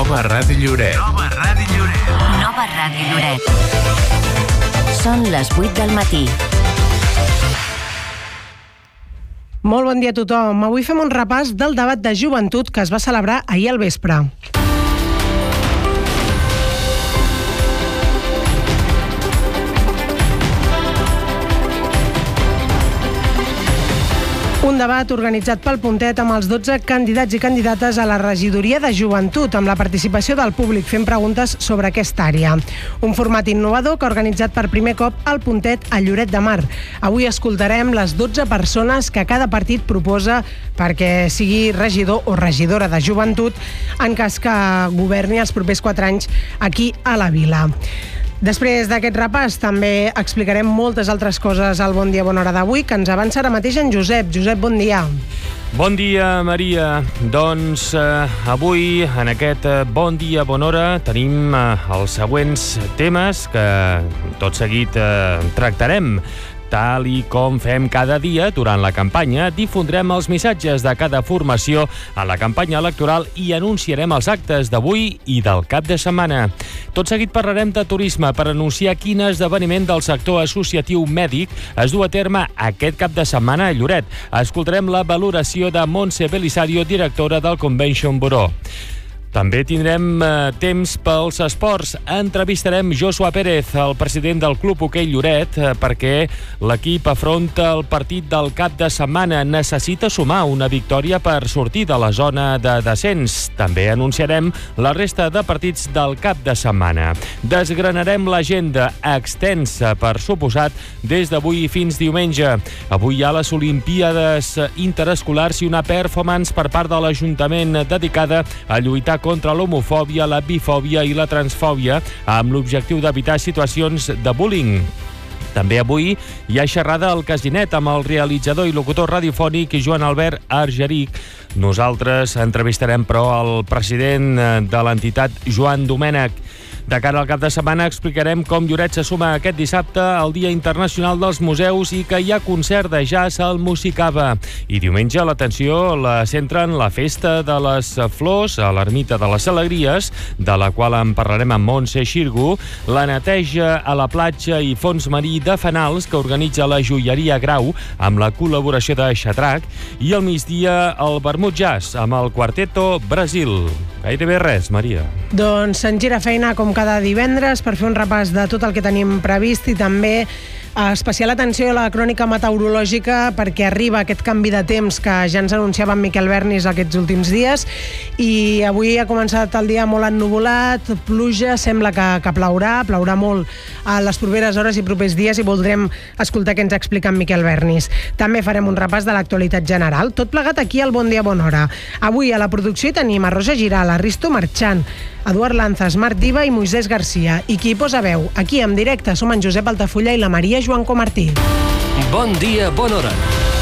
Nova Ràdio Lloret. Nova Ràdio Lloret. Nova Ràdio Lloret. Són les 8 del matí. Molt bon dia a tothom. Avui fem un repàs del debat de joventut que es va celebrar ahir al vespre. Un debat organitzat pel Puntet amb els 12 candidats i candidates a la regidoria de joventut, amb la participació del públic fent preguntes sobre aquesta àrea. Un format innovador que ha organitzat per primer cop el Puntet a Lloret de Mar. Avui escoltarem les 12 persones que cada partit proposa perquè sigui regidor o regidora de joventut en cas que governi els propers 4 anys aquí a la vila. Després d'aquest repàs també explicarem moltes altres coses al Bon Dia, Bona Hora d'avui, que ens avança ara mateix en Josep. Josep, bon dia. Bon dia, Maria. Doncs avui, en aquest Bon Dia, Bona Hora, tenim els següents temes que tot seguit tractarem. Tal i com fem cada dia durant la campanya, difondrem els missatges de cada formació a la campanya electoral i anunciarem els actes d'avui i del cap de setmana. Tot seguit parlarem de turisme per anunciar quin esdeveniment del sector associatiu mèdic es du a terme aquest cap de setmana a Lloret. Escoltarem la valoració de Montse Belisario, directora del Convention Bureau. També tindrem temps pels esports. Entrevistarem Joshua Pérez, el president del Club Hoquei Lloret, perquè l'equip afronta el partit del cap de setmana. Necessita sumar una victòria per sortir de la zona de descens. També anunciarem la resta de partits del cap de setmana. Desgranarem l'agenda extensa, per suposat, des d'avui fins diumenge. Avui hi ha les Olimpíades Interescolars i una performance per part de l'Ajuntament dedicada a lluitar contra l'homofòbia, la bifòbia i la transfòbia, amb l'objectiu d'evitar situacions de bullying. També avui hi ha xerrada al Casinet amb el realitzador i locutor radiofònic Joan Albert Argeric. Nosaltres entrevistarem, però, el president de l'entitat, Joan Domènech. De cara al cap de setmana explicarem com Lloret se suma aquest dissabte al Dia Internacional dels Museus i que hi ha concert de jazz al Musicava. I diumenge l'atenció la centra en la Festa de les Flors a l'Ermita de les Alegries, de la qual en parlarem amb Montse Xirgu, la neteja a la platja i fons marí de Fanals que organitza la joieria Grau amb la col·laboració de Xatrac, i al migdia el vermut jazz amb el Quarteto Brasil. Gairebé res, Maria. Doncs se'n gira feina com cada divendres per fer un repàs de tot el que tenim previst i també especial atenció a la crònica meteorològica perquè arriba aquest canvi de temps que ja ens anunciava en Miquel Bernis aquests últims dies i avui ha començat el dia molt ennuvolat, pluja, sembla que plourà molt a les properes hores i propers dies i voldrem escoltar què ens explica en Miquel Bernis. També farem un repàs de l'actualitat general, tot plegat aquí al Bon Dia, Bona Hora. Avui a la producció hi tenim a Rosa Giral, a Risto Marchant, Eduard Lanzas, Marc Diva i Moisès Garcia. I qui hi posa veu? Aquí en directe som en Josep Altafulla i la Maria Joan Comartí. Bon dia, bona hora.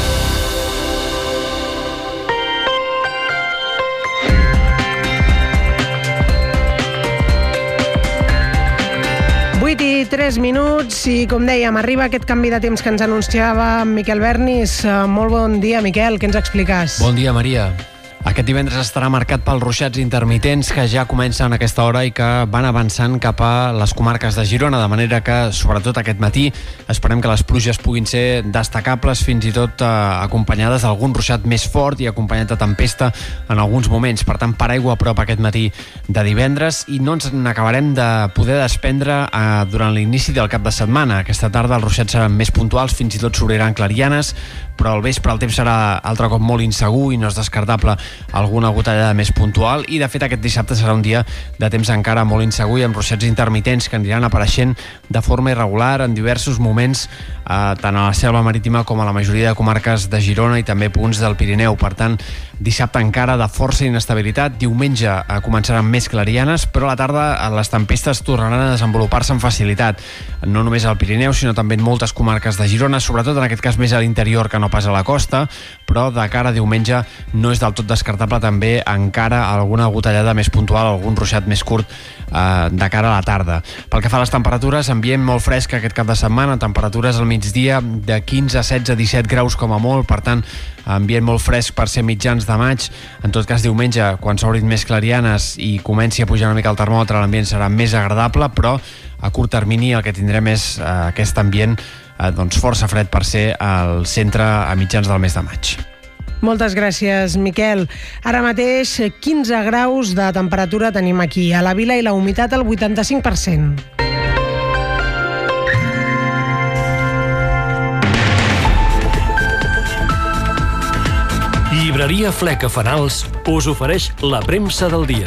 I 3 minuts i, com dèiem, arriba aquest canvi de temps que ens anunciava Miquel Bernis. Molt bon dia, Miquel, què ens expliques? Bon dia, Maria. Aquest divendres estarà marcat pels ruixats intermitents que ja comencen a aquesta hora i que van avançant cap a les comarques de Girona, de manera que, sobretot aquest matí, esperem que les pluges puguin ser destacables, fins i tot acompanyades d'algun ruixat més fort i acompanyat de tempesta en alguns moments. Per tant, paraigua a prop aquest matí de divendres i no ens n'acabarem de poder desprendre durant l'inici del cap de setmana. Aquesta tarda els ruixats seran més puntuals, fins i tot s'obriran clarianes, però al vespre el temps serà altre cop molt insegur i no és descartable alguna gotellada més puntual i de fet aquest dissabte serà un dia de temps encara molt insegur i amb ruixats intermitents que aniran apareixent de forma irregular en diversos moments tant a la selva marítima com a la majoria de comarques de Girona i també punts del Pirineu. Per tant, dissabte encara de força inestabilitat, diumenge començaran més clarianes, però a la tarda les tempestes tornaran a desenvolupar-se amb facilitat, no només al Pirineu sinó també en moltes comarques de Girona, sobretot en aquest cas més a l'interior que no pas a la costa, però de cara a diumenge no és del tot descartable també encara alguna gotellada més puntual, algun ruixat més curt de cara a la tarda. Pel que fa a les temperatures, ambient molt fresc aquest cap de setmana, temperatures al migdia de 15, 16, 17 graus com a molt, per tant, ambient molt fresc per ser mitjans de maig. En tot cas, diumenge, quan s'obrin més clarianes i comenci a pujar una mica el termòmetre, l'ambient serà més agradable, però a curt termini el que tindrem és aquest ambient força fred per ser al centre a mitjans del mes de maig. Moltes gràcies, Miquel. Ara mateix 15 graus de temperatura tenim aquí a la vila i la humitat al 85%. Llibreria Fleca Fanals us ofereix la premsa del dia.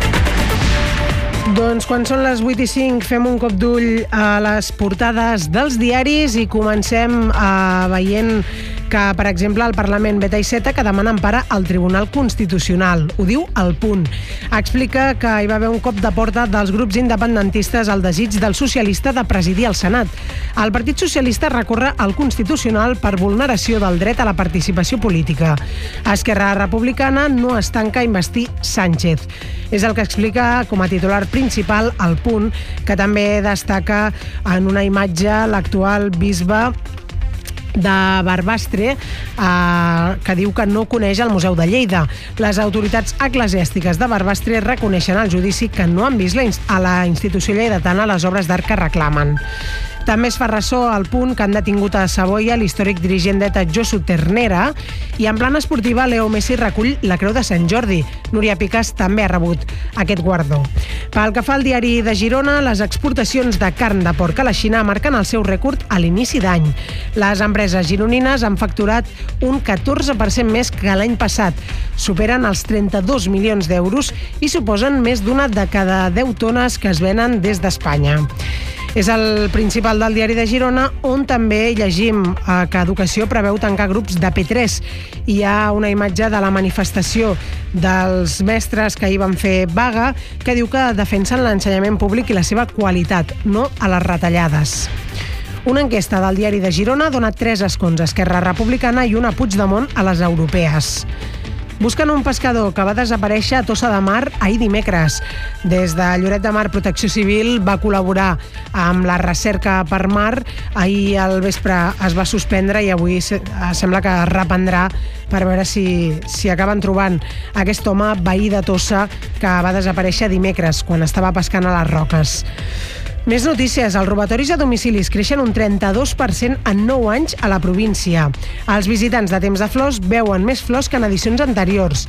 Doncs quan són les 8:05 fem un cop d'ull a les portades dels diaris i comencem veient que, per exemple, el Parlament veta Iceta que demana empara al Tribunal Constitucional. Ho diu El Punt. Explica que hi va haver un cop de porta dels grups independentistes al desig del socialista de presidir el Senat. El Partit Socialista recorre al Constitucional per vulneració del dret a la participació política. Esquerra Republicana no es tanca a investir Sánchez. És el que explica com a titular principal El Punt, que també destaca en una imatge l'actual bisbe de Barbastre, que diu que no coneix el Museu de Lleida. Les autoritats eclesiàstiques de Barbastre reconeixen al judici que no han vist a la institució lleidatana les obres d'art que reclamen. També es fa ressò al Punt que han detingut a Savoia l'històric dirigent d'ETA Josu Ternera i en plana esportiva Leo Messi recull la Creu de Sant Jordi. Núria Picàs també ha rebut aquest guardó. Pel que fa al diari de Girona, les exportacions de carn de porc a la Xina marquen el seu rècord a l'inici d'any. Les empreses gironines han facturat un 14% més que l'any passat. Superen els 32 milions d'euros i suposen més d'una de cada 10 tones que es venen des d'Espanya. És el principal del diari de Girona, on també llegim que Educació preveu tancar grups de P3. Hi ha una imatge de la manifestació dels mestres que ahir van fer vaga, que diu que defensen l'ensenyament públic i la seva qualitat, no a les retallades. Una enquesta del diari de Girona dona 3 escons a Esquerra Republicana i una a Puigdemont a les europees. Busquen un pescador que va desaparèixer a Tossa de Mar ahir dimecres. Des de Lloret de Mar Protecció Civil va col·laborar amb la recerca per mar. Ahir al vespre es va suspendre i avui sembla que es reprendrà per veure si acaben trobant aquest home veí de Tossa que va desaparèixer dimecres quan estava pescant a les roques. Més notícies. Els robatoris a domicilis creixen un 32% en 9 anys a la província. Els visitants de Temps de Flors veuen més flors que en edicions anteriors.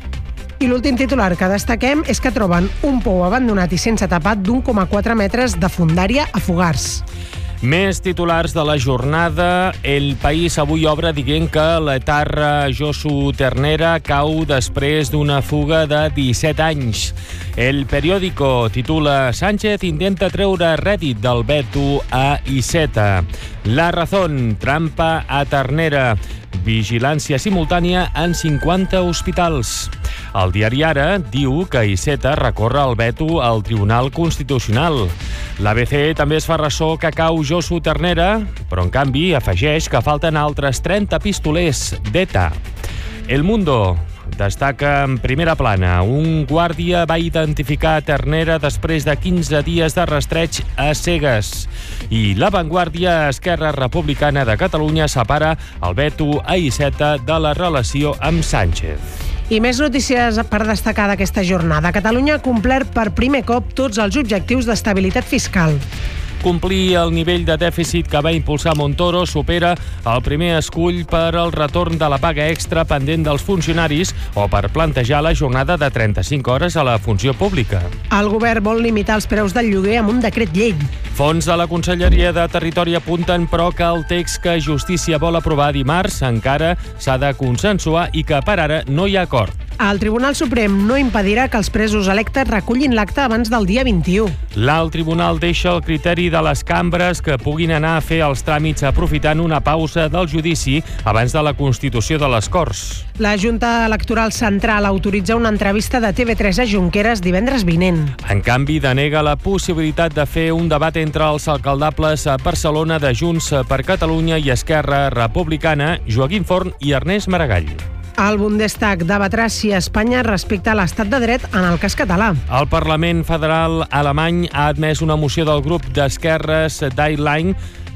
I l'últim titular que destaquem és que troben un pou abandonat i sense tapat d'1,4 metres de fondària a Fogars. Més titulars de la jornada. El País avui obre dient que l'etarra Josu Ternera cau després d'una fuga de 17 anys. El Periódico titula Sánchez intenta treure rèdit del veto a Iceta. La Razón, trampa a Ternera. Vigilància simultània en 50 hospitals. El diari Ara diu que Iceta recorre el veto al Tribunal Constitucional. L'ABC també es fa ressò que cau Josu Ternera, però en canvi afegeix que falten altres 30 pistolers d'ETA. El Mundo destaca en primera plana. Un guàrdia va identificar Ternera després de 15 dies de rastreig a cegues. I La Vanguardia, Esquerra Republicana de Catalunya separa el veto a Iceta de la relació amb Sánchez. I més notícies per destacar d'aquesta jornada. Catalunya ha complert per primer cop tots els objectius d'estabilitat fiscal. Complir el nivell de dèficit que va impulsar Montoro supera el primer escull per al retorn de la paga extra pendent dels funcionaris o per plantejar la jornada de 35 hores a la funció pública. El govern vol limitar els preus del lloguer amb un decret llei. Fons de la Conselleria de Territori apunten, però, que el text que Justícia vol aprovar dimarts encara s'ha de consensuar i que per ara no hi ha acord. El Tribunal Suprem no impedirà que els presos electes recullin l'acta abans del dia 21. L'Alt Tribunal deixa el criteri de les cambres que puguin anar a fer els tràmits aprofitant una pausa del judici abans de la constitució de les Corts. La Junta Electoral Central autoritza una entrevista de TV3 a Junqueras divendres vinent. En canvi, denega la possibilitat de fer un debat entre els alcaldables a Barcelona de Junts per Catalunya i Esquerra Republicana, Joaquim Forn i Ernest Maragall. El Bundestag debatrà si Espanya respecta l'estat de dret en el cas català. El Parlament Federal alemany ha admès una moció del grup d'esquerres Die Line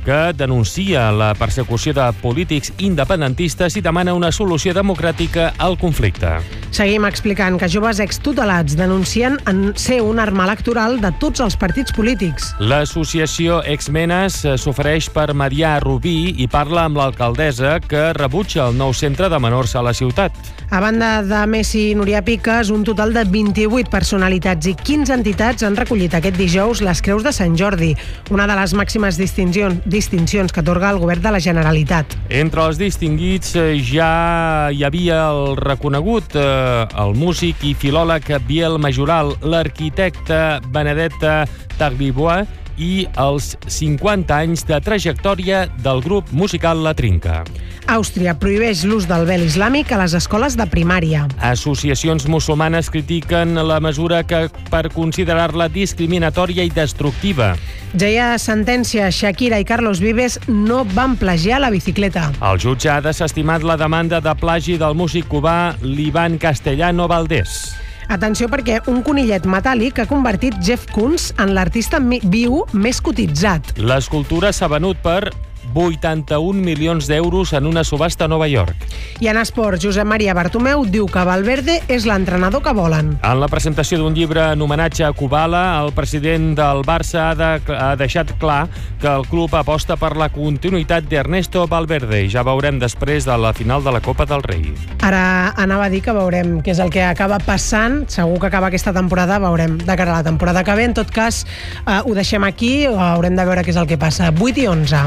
que denuncia la persecució de polítics independentistes i demana una solució democràtica al conflicte. Seguim explicant que joves extutelats denuncien en ser una arma electoral de tots els partits polítics. L'associació Exmenes s'ofereix per mediar a Rubí i parla amb l'alcaldessa que rebutja el nou centre de menors a la ciutat. A banda de Messi i Núria Piques, un total de 28 personalitats i 15 entitats han recollit aquest dijous les Creus de Sant Jordi, una de les màximes distincions que atorga el govern de la Generalitat. Entre els distinguits ja hi havia el reconegut, el músic i filòleg Biel Majoral, l'arquitecte Benedetta Taglibois i els 50 anys de trajectòria del grup musical La Trinca. Àustria prohibeix l'ús del vel islàmic a les escoles de primària. Associacions musulmanes critiquen la mesura per considerar-la discriminatòria i destructiva. Ja hi ha sentència. Shakira i Carlos Vives no van plagiar la bicicleta. El jutge ha desestimat la demanda de plagi del músic cubà L'Ivan Castellano Valdés. Atenció, perquè un conillet metàl·lic ha convertit Jeff Koons en l'artista viu més cotitzat. L'escultura s'ha venut per 81 milions d'euros en una subhasta a Nova York. I en esport, Josep Maria Bartomeu diu que Valverde és l'entrenador que volen. En la presentació d'un llibre en homenatge a Kubala, el president del Barça ha deixat clar que el club aposta per la continuïtat d'Ernesto Valverde. Ja veurem després de la final de la Copa del Rei. Ara anava a dir que veurem què és el que acaba passant. Segur que acaba aquesta temporada, veurem de cara a la temporada que ve. En tot cas, ho deixem aquí, haurem de veure què és el que passa. 8 i 11.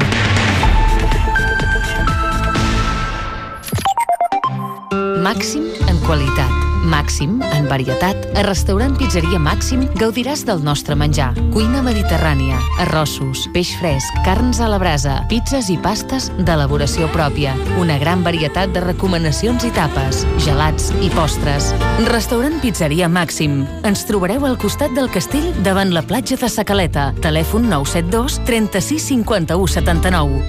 Màxim en qualitat, màxim en varietat. A Restaurant Pizzeria Màxim gaudiràs del nostre menjar. Cuina mediterrània, arrossos, peix fresc, carns a la brasa, pizzas i pastes d'elaboració pròpia. Una gran varietat de recomanacions i tapes, gelats i postres. Restaurant Pizzeria Màxim. Ens trobareu al costat del castell davant la platja de Sa Caleta. Telèfon 972 36 51 79.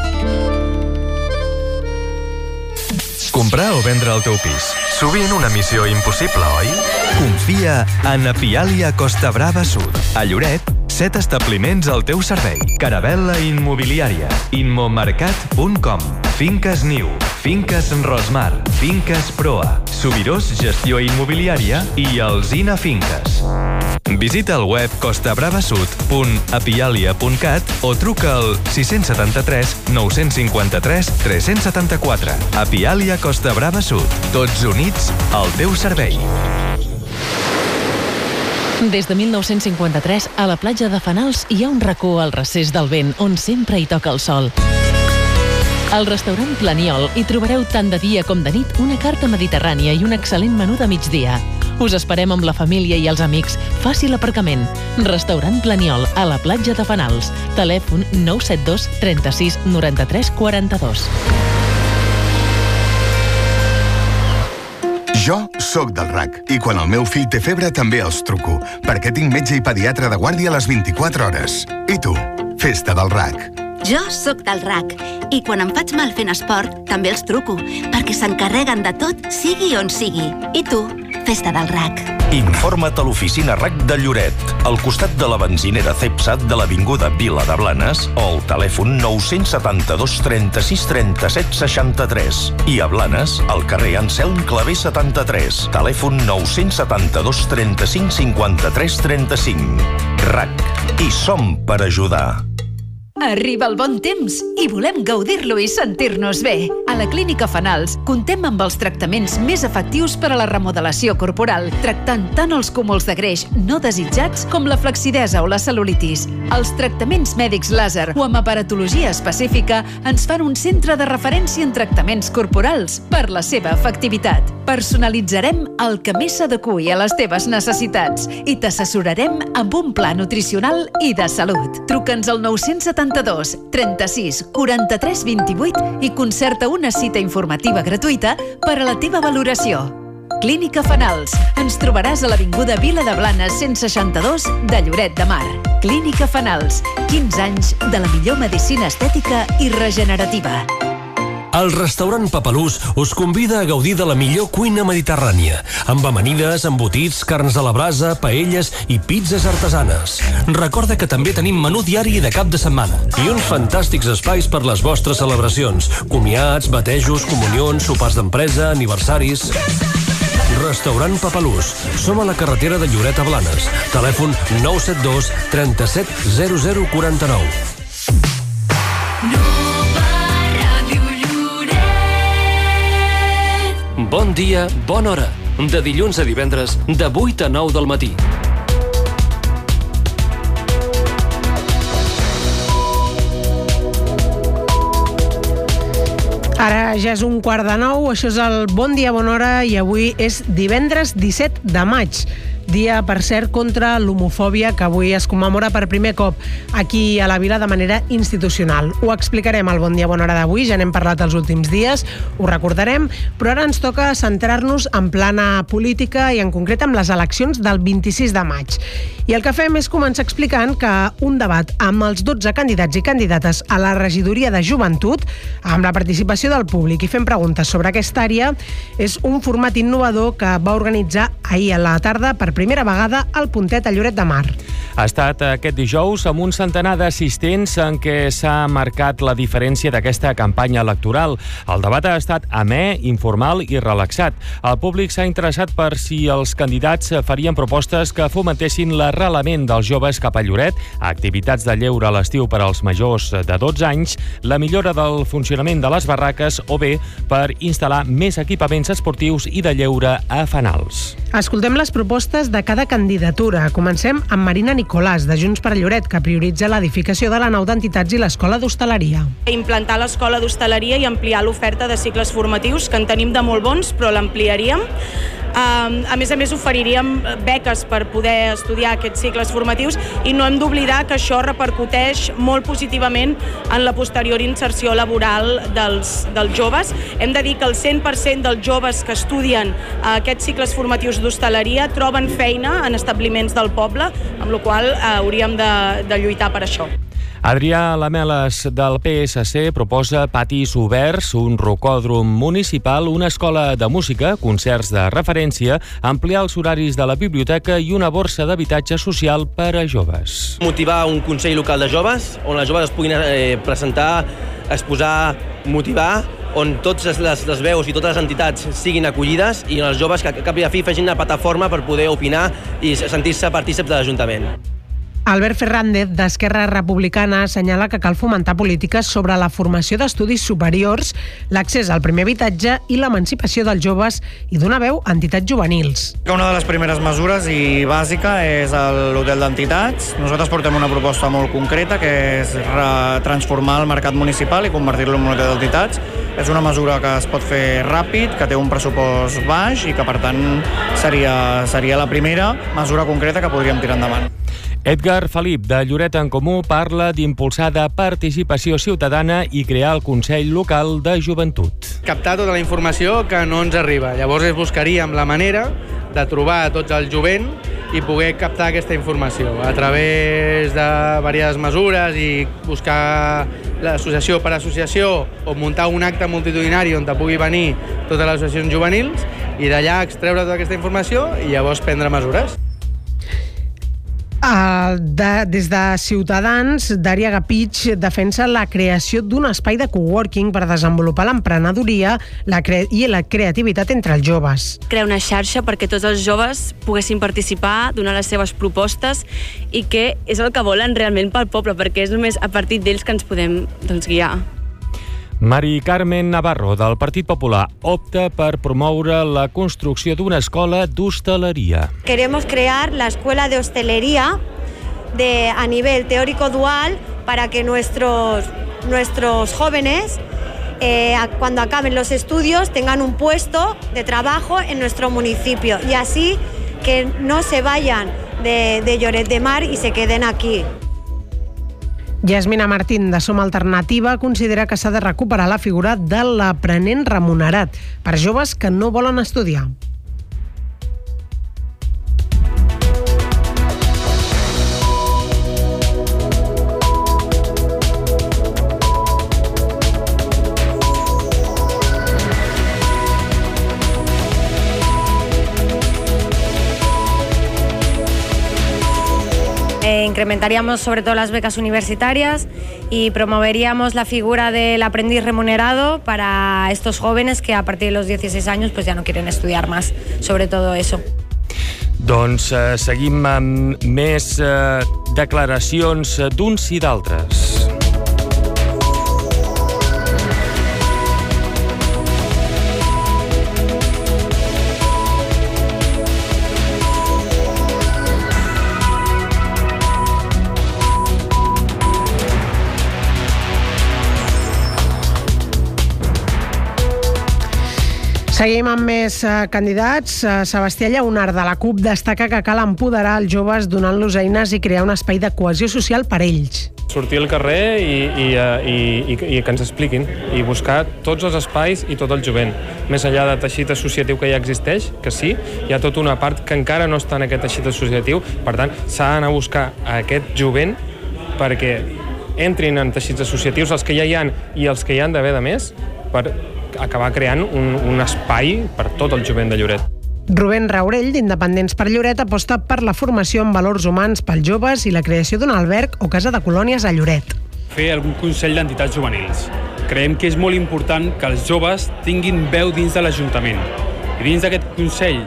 Comprar o vendre el teu pis. Sovint una missió impossible, oi? Confia en Apialia Costa Brava Sud. A Lloret, 7 establiments al teu servei. Caravella Immobiliària, immomercat.com, Finques Niu, Finques Rosmar, Finques Proa, Subirós Gestió Immobiliària i Alzina Finques. Visita el web costabravasud.apialia.cat o truca al 673 953 374. Apialia Costa Brava Sud. Tots units al teu servei. Des de 1953, a la platja de Fanals hi ha un racó al recés del vent on sempre hi toca el sol. Al restaurant Planiol hi trobareu tant de dia com de nit una carta mediterrània i un excel·lent menú de migdia. Us esperem amb la família i els amics. Fàcil aparcament. Restaurant Planiol, a la platja de Fanals. Telèfon 972 36 93 42. Jo sóc del RAC i quan el meu fill té febre també els truco, perquè tinc metge i pediatre de guàrdia a les 24 hores. I tu? Festa del RAC. Jo sóc del RAC i quan em faig mal fent esport també els truco, perquè s'encarreguen de tot, sigui on sigui. I tu? Festa del RAC. Informa't a l'oficina RAC de Lloret, al costat de la benzinera Cepsat de l'Avinguda Vila de Blanes o al telèfon 972 36 37 63. I a Blanes, al carrer Anselm Clavé 73, telèfon 972 35 53 35. RAC. I som per ajudar. Arriba el bon temps i volem gaudir-lo i sentir-nos bé. A la Clínica Fanals contem amb els tractaments més efectius per a la remodelació corporal, tractant tant els cúmuls de greix no desitjats com la flaccidesa o la cel·lulitis. Els tractaments mèdics làser o amb aparatologia específica ens fan un centre de referència en tractaments corporals per la seva efectivitat. Personalitzarem el que més s'adeqüi a les teves necessitats i t'assessorarem amb un pla nutricional i de salut. Truca'ns al 972 36 43 28 i concerta una cita informativa gratuïta per a la teva valoració. Clínica Fanals. Ens trobaràs a l'Avinguda Vila de Blanes 162 de Lloret de Mar. Clínica Fanals. 15 anys de la millor medicina estètica i regenerativa. El restaurant Papalús us convida a gaudir de la millor cuina mediterrània, amb amanides, embotits, carns a la brasa, paelles i pizzas artesanes. Recorda que també tenim menú diari de cap de setmana i uns fantàstics espais per les vostres celebracions, comiats, batejos, comunions, sopars d'empresa, aniversaris... Restaurant Papalús. Som a la carretera de Lloret a Blanes. Telèfon 972 37 0049. Bon dia, bona hora. De dilluns a divendres, de 8 a 9 del matí. Ara ja és 8:45, això és el Bon Dia, Bona Hora, i avui és divendres 17 de maig. Dia, per cert, contra l'homofòbia, que avui es commemora per primer cop aquí a la vila de manera institucional. Ho explicarem al Bon Dia, Bona Hora d'avui, ja n'hem parlat els últims dies, ho recordarem, però ara ens toca centrar-nos en plana política i en concret amb les eleccions del 26 de maig. I el que fem és començar explicant que un debat amb els 12 candidats i candidates a la regidoria de joventut, amb la participació del públic i fent preguntes sobre aquesta àrea, és un format innovador que va organitzar ahir a la tarda per primera vegada al Puntet a Lloret de Mar. Ha estat aquest dijous amb un centenar d'assistents en què s'ha marcat la diferència d'aquesta campanya electoral. El debat ha estat amè, informal i relaxat. El públic s'ha interessat per si els candidats farien propostes que fomentessin l'arrelament dels joves cap a Lloret, activitats de lleure a l'estiu per als majors de 12 anys, la millora del funcionament de les barraques o bé per instal·lar més equipaments esportius i de lleure a fanals. Escoltem les propostes de cada candidatura. Comencem amb Marina Nicolàs, de Junts per Lloret, que prioritza l'edificació de la nau d'entitats i l'escola d'hostaleria. Implantar l'escola d'hostaleria i ampliar l'oferta de cicles formatius, que en tenim de molt bons, però l'ampliaríem. A més, oferiríem beques per poder estudiar aquests cicles formatius i no hem d'oblidar que això repercuteix molt positivament en la posterior inserció laboral dels joves. Hem de dir que el 100% dels joves que estudien aquests cicles formatius d'hostaleria troben feina en establiments del poble, amb la qual cosa hauríem de lluitar per això. Adrià Lameles, del PSC, proposa patis oberts, un rocòdrom municipal, una escola de música, concerts de referència, ampliar els horaris de la biblioteca i una borsa d'habitatge social per a joves. Motivar un consell local de joves, on les joves es puguin presentar, exposar, motivar, on totes les veus i totes les entitats siguin acollides i on els joves que a cap i a fi facin una plataforma per poder opinar i sentir-se partícips de l'Ajuntament. Albert Fernández, d'Esquerra Republicana, assenyala que cal fomentar polítiques sobre la formació d'estudis superiors, l'accés al primer habitatge i l'emancipació dels joves i donar veu a entitats juvenils. Una de les primeres mesures i bàsica és l'hotel d'entitats. Nosaltres portem una proposta molt concreta, que és transformar el mercat municipal i convertir-lo en un hotel d'entitats. És una mesura que es pot fer ràpid, que té un pressupost baix i que, per tant, seria la primera mesura concreta que podríem tirar endavant. Edgar Felip, de Lloret en Comú, parla d'impulsar de participació ciutadana i crear el Consell Local de Joventut. Captar tota la informació que no ens arriba. Llavors buscaríem la manera de trobar tots el jovent i poder captar aquesta informació a través de diverses mesures i buscar l'associació per associació o muntar un acte multitudinari on pugui venir totes les associacions juvenils i d'allà extreure tota aquesta informació i llavors prendre mesures. Des de Ciutadans, Dària Gapich defensa la creació d'un espai de coworking per desenvolupar l'emprenedoria i la creativitat entre els joves. Crear una xarxa perquè tots els joves poguessin participar, donar les seves propostes i que és el que volen realment pel poble, perquè és només a partir d'ells que ens podem guiar. Mari Carmen Navarro, del Partit Popular, opta per promoure la construcció d'una escola d'hostaleria. Queremos crear la escuela de hostelería a nivel teórico dual para que nuestros jóvenes, cuando acaben los estudios, tengan un puesto de trabajo en nuestro municipio y así que no se vayan de Lloret de Mar y se queden aquí. Yasmina Martín, de Som Alternativa, considera que s'ha de recuperar la figura de l'aprenent remunerat per joves que no volen estudiar. incrementaríamos sobre todo las becas universitarias y promoveríamos la figura del aprendiz remunerado para estos jóvenes que a partir de los 16 años pues ya no quieren estudiar más, sobre todo eso. Doncs seguim amb més declaracions d'uns i d'altres. Seguim amb més candidats. Sebastià Llaunar, de la CUP, destaca que cal empoderar els joves donant-los eines i crear un espai de cohesió social per ells. Sortir al carrer i que ens expliquin i buscar tots els espais i tot el jovent. Més enllà del teixit associatiu que ja existeix, que sí, hi ha tota una part que encara no està en aquest teixit associatiu, per tant, s'ha d'anar a buscar aquest jovent perquè entrin en teixits associatius, els que ja hi ha i els que hi han d'haver de més, per acabar creant un espai per tot el jovent de Lloret. Rubén Raurell, d'Independents per Lloret, aposta per la formació en valors humans pels joves i la creació d'un alberg o casa de colònies a Lloret. Fer algun consell d'entitats juvenils. Creiem que és molt important que els joves tinguin veu dins de l'Ajuntament. I dins d'aquest consell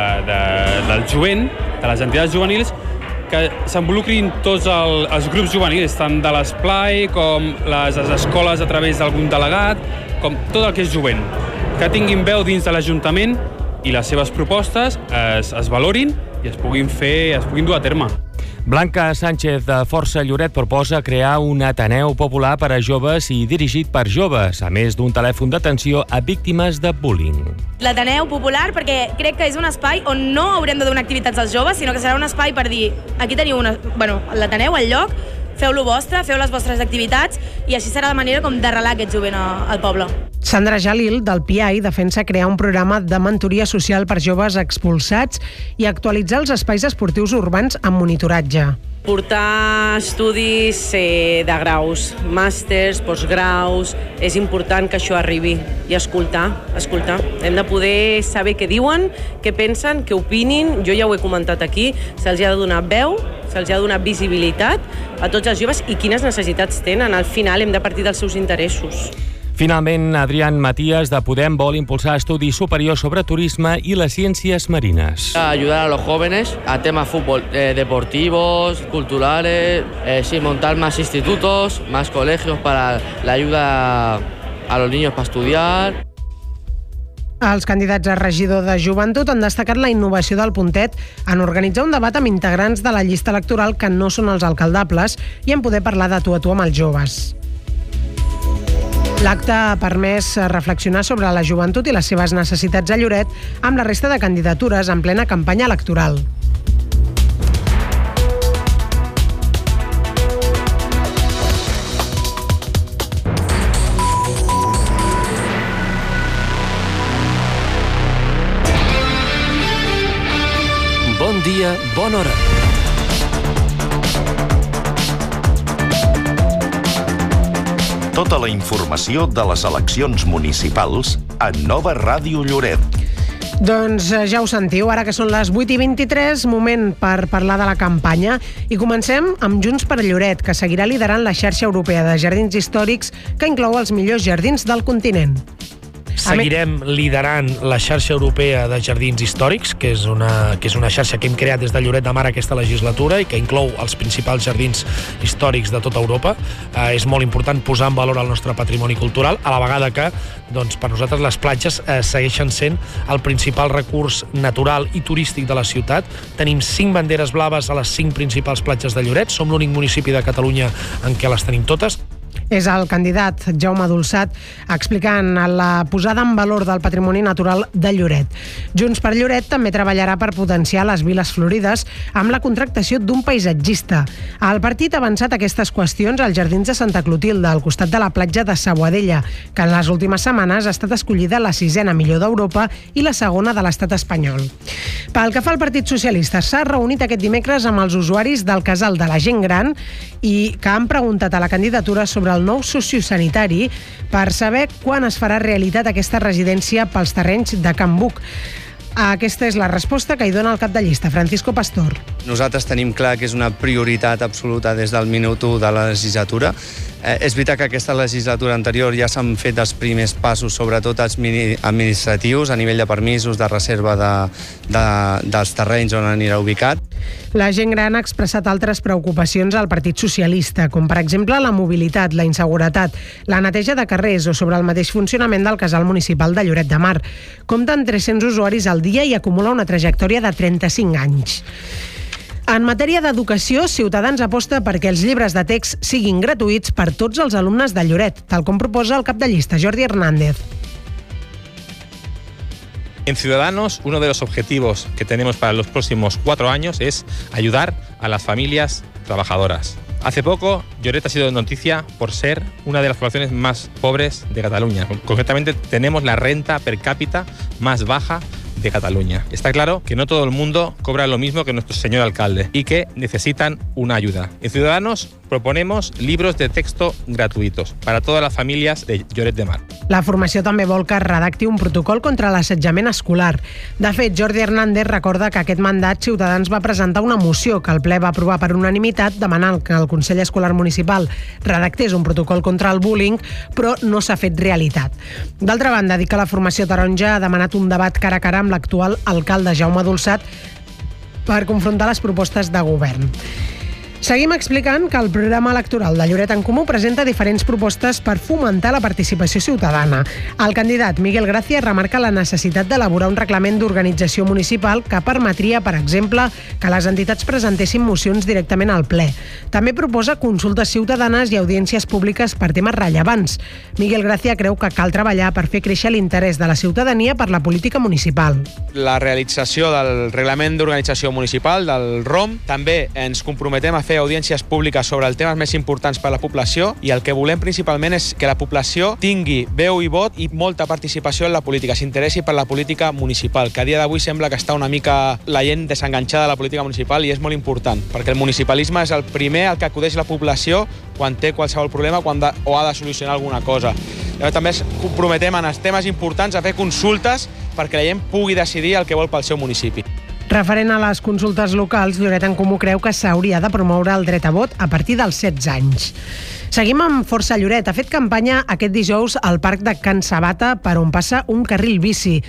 del jovent, de les entitats juvenils, que s'involucrin tots els grups juvenils, tant de l'esplai com les escoles a través d'algun delegat, com tot el que és jovent, que tinguin veu dins de l'Ajuntament i les seves propostes es valorin i es puguin dur a terme. Blanca Sánchez, de Força Lloret, proposa crear un Ateneu Popular per a joves i dirigit per joves, a més d'un telèfon d'atenció a víctimes de bullying. L'Ateneu Popular, perquè crec que és un espai on no haurem de donar activitats als joves, sinó que serà un espai per dir, aquí teniu l'Ateneu, el lloc, feu-lo vostre, feu les vostres activitats i així serà la manera com d'arrelar aquest jovent al poble. Sandra Jalil, del PIAI, defensa crear un programa de mentoria social per joves expulsats i actualitzar els espais esportius urbans amb monitoratge. Portar estudis de graus, màsters, postgraus, és important que això arribi i escoltar. Hem de poder saber què diuen, què pensen, què opinin. Jo ja ho he comentat aquí, se'ls ha de donar veu, se'ls ha de donar visibilitat a tots els joves i quines necessitats tenen. Al final hem de partir dels seus interessos. Finalment, Adrián Matías, de Podem, vol impulsar estudis superiors sobre turisme y las ciencias marinas. Ayudar a los jóvenes a temas fútbol, deportivos, culturales, montar más institutos, más colegios para la ayuda a los niños para estudiar. Els candidats a regidor de Joventut han destacat la innovació del Puntet en organitzar un debat amb integrants de la llista electoral que no són els alcaldables i en poder parlar de tu a tu amb els joves. L'acte ha permès reflexionar sobre la joventut i les seves necessitats a Lloret amb la resta de candidatures en plena campanya electoral. Bon dia, bona hora. Tota la informació de les eleccions municipals a Nova Ràdio Lloret. Doncs ja ho sentiu, ara que són les 8:23, moment per parlar de la campanya. I comencem amb Junts per Lloret, que seguirà liderant la xarxa europea de jardins històrics que inclou els millors jardins del continent. Seguirem liderant la xarxa europea de jardins històrics, que és una xarxa que hem creat des de Lloret de Mar aquesta legislatura i que inclou els principals jardins històrics de tota Europa. És molt important posar en valor el nostre patrimoni cultural, a la vegada que per nosaltres les platges segueixen sent el principal recurs natural i turístic de la ciutat. Tenim 5 banderes blaves a les 5 principals platges de Lloret. Som l'únic municipi de Catalunya en què les tenim totes. És el candidat Jaume Dolçat explicant la posada en valor del patrimoni natural de Lloret. Junts per Lloret també treballarà per potenciar les viles florides amb la contractació d'un paisatgista. El partit ha avançat aquestes qüestions als jardins de Santa Clotilde, al costat de la platja de Saboadella, que en les últimes setmanes ha estat escollida la 6a millor d'Europa i la 2a de l'estat espanyol. Pel que fa al Partit Socialista, s'ha reunit aquest dimecres amb els usuaris del Casal de la Gent Gran i que han preguntat a la candidatura sobre el nou sociosanitari per saber quan es farà realitat aquesta residència pels terrenys de Can Buc. Aquesta és la resposta que hi dona el cap de llista, Francisco Pastor. Nosaltres tenim clar que és una prioritat absoluta des del minut 1 de la legislatura. És veritat que aquesta legislatura anterior ja s'han fet els primers passos, sobretot administratius, a nivell de permisos, de reserva dels terrenys on anirà ubicat. La gent gran ha expressat altres preocupacions al Partit Socialista, com per exemple la mobilitat, la inseguretat, la neteja de carrers o sobre el mateix funcionament del casal municipal de Lloret de Mar. Compta amb 300 usuaris al dia i acumula una trajectòria de 35 anys. En matèria d'educació, Ciutadans aposta perquè els llibres de text siguin gratuïts per tots els alumnes de Lloret, tal com proposa el cap de llista, Jordi Hernández. En Ciudadanos, uno de los objetivos que tenemos para los próximos 4 años es ayudar a las familias trabajadoras. Hace poco, Lloret ha sido noticia por ser una de las poblaciones más pobres de Cataluña. Concretamente, tenemos la renta per cápita más baja de Cataluña. Está claro que no todo el mundo cobra lo mismo que nuestro señor alcalde y que necesitan una ayuda. En Ciudadanos proponemos libros de texto gratuïtos para todas las familias de Lloret de Mar. La formació també vol que es redacti un protocol contra l'assetjament escolar. De fet, Jordi Hernández recorda que aquest mandat Ciutadans va presentar una moció que el ple va aprovar per unanimitat demanant que el Consell Escolar Municipal redactés un protocol contra el bullying, però no s'ha fet realitat. D'altra banda, dic que la formació taronja ha demanat un debat cara a cara amb l'actual alcalde Jaume Dolçat per confrontar les propostes de govern. Seguim explicant que el programa electoral de Lloret en Comú presenta diferents propostes per fomentar la participació ciutadana. El candidat Miguel Gràcia remarca la necessitat d'elaborar un reglament d'organització municipal que permetria, per exemple, que les entitats presentessin mocions directament al ple. També proposa consultes ciutadanes i audiències públiques per temes rellevants. Miguel Gràcia creu que cal treballar per fer créixer l'interès de la ciutadania per la política municipal. La realització del reglament d'organització municipal, del ROM, també ens comprometem a fer audiències públiques sobre els temes més importants per a la població i el que volem principalment és que la població tingui veu i vot i molta participació en la política, s'interessi per la política municipal, que a dia d'avui sembla que està una mica la gent desenganxada de la política municipal i és molt important, perquè el municipalisme és el primer al que acudeix la població quan té qualsevol problema o ha de solucionar alguna cosa. Llavors, també ens comprometem en els temes importants a fer consultes perquè la gent pugui decidir el que vol pel seu municipi. Referent a les consultes locals, Lloret en Comú creu que s'hauria de promoure el dret a vot a partir dels 16 anys. Seguim amb Força Lloret. Ha fet campanya aquest dijous al Parc de Can Sabata, per on passa un carril bici.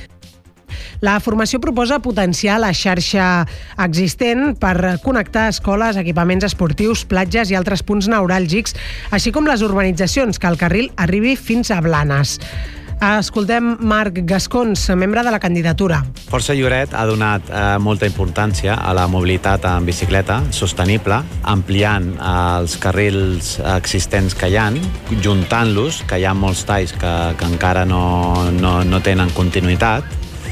La formació proposa potenciar la xarxa existent per connectar escoles, equipaments esportius, platges i altres punts neuràlgics, així com les urbanitzacions, que el carril arribi fins a Blanes. Escoltem Marc Gascons, membre de la candidatura. Força Lloret ha donat molta importància a la mobilitat en bicicleta sostenible, ampliant els carrils existents que hi ha, juntant-los, que hi ha molts talls que encara no tenen continuïtat,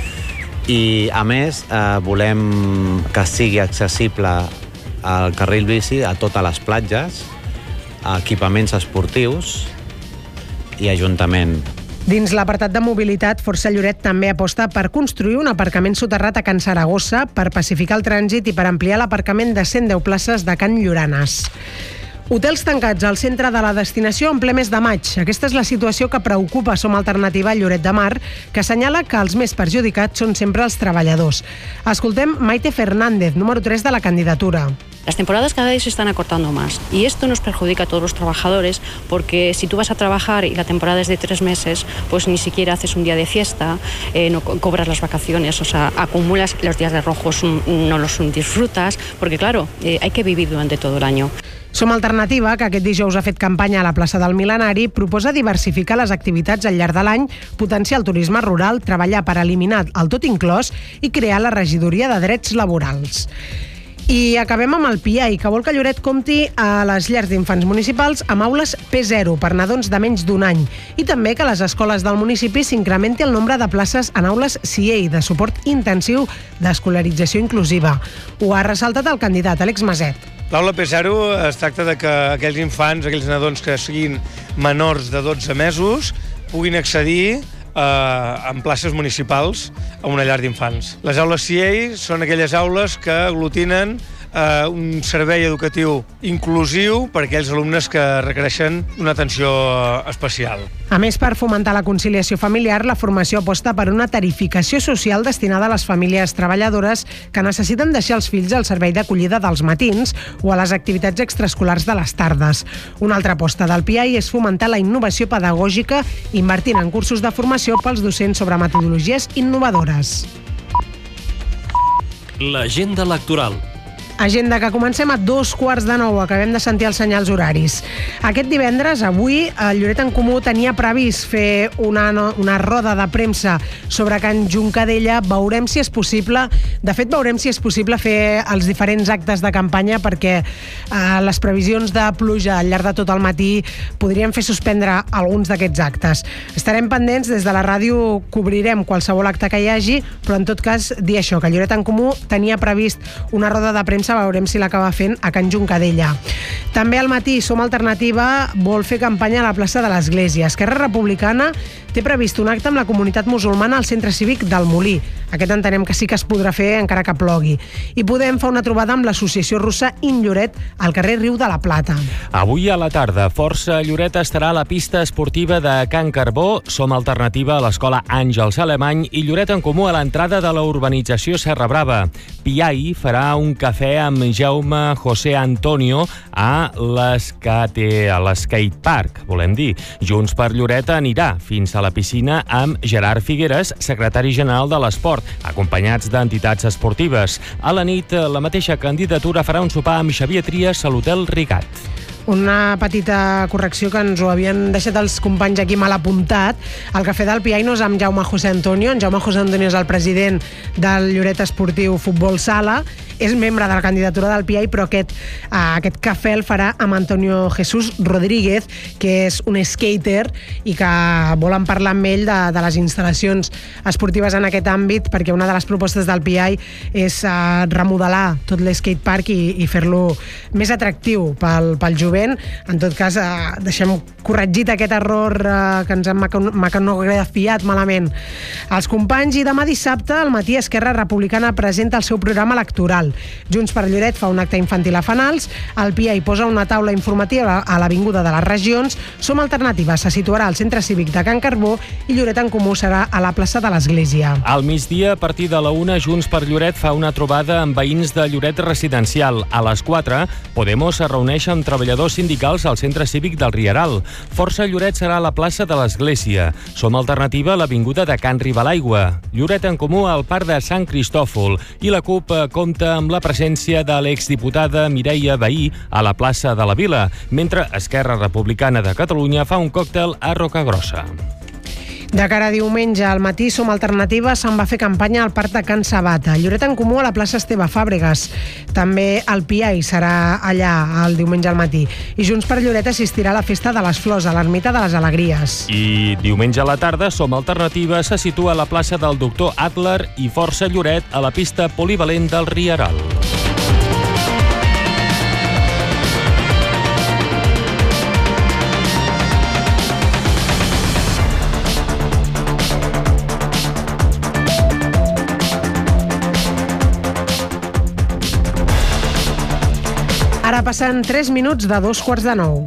i a més volem que sigui accessible el carril bici a totes les platges, a equipaments esportius i ajuntament. Dins l'apartat de mobilitat, Força Lloret també aposta per construir un aparcament soterrat a Can Saragossa per pacificar el trànsit i per ampliar l'aparcament de 110 places de Can Lloranes. Hotels tancats al centre de la destinació en ple mes de maig. Aquesta és la situació que preocupa Som Alternativa a Lloret de Mar, que assenyala que els més perjudicats són sempre els treballadors. Escoltem Maite Fernández, número 3 de la candidatura. Las temporadas cada vez se están acortando más y esto nos perjudica a todos los trabajadores porque si tú vas a trabajar y la temporada es de 3 meses, pues ni siquiera haces un día de fiesta, no cobras las vacaciones, o sea, acumulas los días de rojos, no los disfrutas, porque claro, hay que vivir durante todo el año. Som Alternativa, que aquest dijous ha fet campanya a la plaça del Mil·lenari, proposa diversificar les activitats al llarg de l'any, potenciar el turisme rural, treballar per eliminar el tot inclòs i crear la regidoria de drets laborals. I acabem amb el PIAI, que vol que Lloret compti a les llars d'infants municipals amb aules P0 per nadons de menys d'un any i també que a les escoles del municipi s'incrementi el nombre de places en aules CIEI de suport intensiu d'escolarització inclusiva. Ho ha ressaltat el candidat Àlex Maset. L'aula P0 es tracta de que aquells infants, aquells nadons que siguin menors de 12 mesos, puguin accedir en places municipals a una llar d'infants. Les aules CIEI són aquelles aules que aglutinen un servei educatiu inclusiu per a aquells alumnes que requereixen una atenció especial. A més, per fomentar la conciliació familiar, la formació aposta per una tarificació social destinada a les famílies treballadores que necessiten deixar els fills al servei d'acollida dels matins o a les activitats extraescolars de les tardes. Una altra aposta del PIAI és fomentar la innovació pedagògica invertint en cursos de formació pels docents sobre metodologies innovadores. L'agenda electoral. Agenda que comencem a 8:45. Acabem de sentir els senyals horaris. Aquest divendres, avui, el Lloret en Comú tenia previst fer una roda de premsa sobre Can Juncadella. Veurem si és possible. De fet, veurem si és possible fer els diferents actes de campanya perquè les previsions de pluja al llarg de tot el matí podrien fer suspendre alguns d'aquests actes. Estarem pendents, des de la ràdio cobrirem qualsevol acte que hi hagi, però en tot cas dir això, que el Lloret en Comú tenia previst una roda de premsa, veurem si l'acaba fent a Can Juncadella. També al matí Som Alternativa vol fer campanya a la plaça de l'Església. Esquerra Republicana té previst un acte amb la comunitat musulmana al centre cívic del Molí. Aquest entenem que sí que es podrà fer encara que plogui. I Podem fa una trobada amb l'associació russa In Lloret al carrer Riu de la Plata. Avui a la tarda, Força Lloret estarà a la pista esportiva de Can Carbó, Som Alternativa a l'escola Àngels Alemany i Lloret en Comú a l'entrada de la urbanització Serra Brava. PIAI farà un cafè amb Jaume José Antonio a l'skate park, volem dir. Junts per Lloret anirà fins a la piscina amb Gerard Figueres, secretari general de l'Esport, acompanyats d'entitats esportives. A la nit, la mateixa candidatura farà un sopar amb Xavier Trias a l'Hotel Rigat. Una petita correcció que ens ho havien deixat els companys aquí mal apuntat. El cafè del PIAI no és amb Jaume José Antonio. En Jaume José Antonio és el president del Lloret Esportiu Futbol Sala. És membre de la candidatura del PIAI, però aquest cafè el farà amb Antonio Jesús Rodríguez, que és un skater i que volen parlar amb ell de les instal·lacions esportives en aquest àmbit, perquè una de les propostes del PIAI és remodelar tot l'skatepark i fer-lo més atractiu pel jovent. En tot cas, deixem corregit aquest error que ens han mecanografiat malament els companys. I demà dissabte, al matí, Esquerra Republicana presenta el seu programa electoral. Junts per Lloret fa un acte infantil a Fanals, el PIAI posa una taula informativa a l'Avinguda de les Regions, Som Alternativa se situarà al centre cívic de Can Carbó i Lloret en Comú serà a la plaça de l'Església. Al migdia, a partir de la 1, Junts per Lloret fa una trobada amb veïns de Lloret Residencial. A les 4, Podemos es reuneix amb treballadors sindicals al centre cívic del Rieral. Força Lloret serà a la plaça de l'Església. Som Alternativa a l'Avinguda de Can Ribalaigua. Lloret en Comú al Parc de Sant Cristòfol. I la CUP compta amb la presència de l'exdiputada Mireia Vehí a la plaça de la Vila, mentre Esquerra Republicana de Catalunya fa un còctel a Rocagrossa. De cara a diumenge al matí, Som Alternativa se'n va fer campanya al Parc de Can Sabata. Lloret en Comú a la plaça Esteve Fàbregas. També el PIAI serà allà el diumenge al matí. I Junts per Lloret assistirà a la Festa de les Flors a l'Ermita de les Alegries. I diumenge a la tarda, Som Alternativa se situa a la plaça del Doctor Adler i Força Lloret a la pista polivalent del Rieral. Ara passen 3 minuts de 8:45.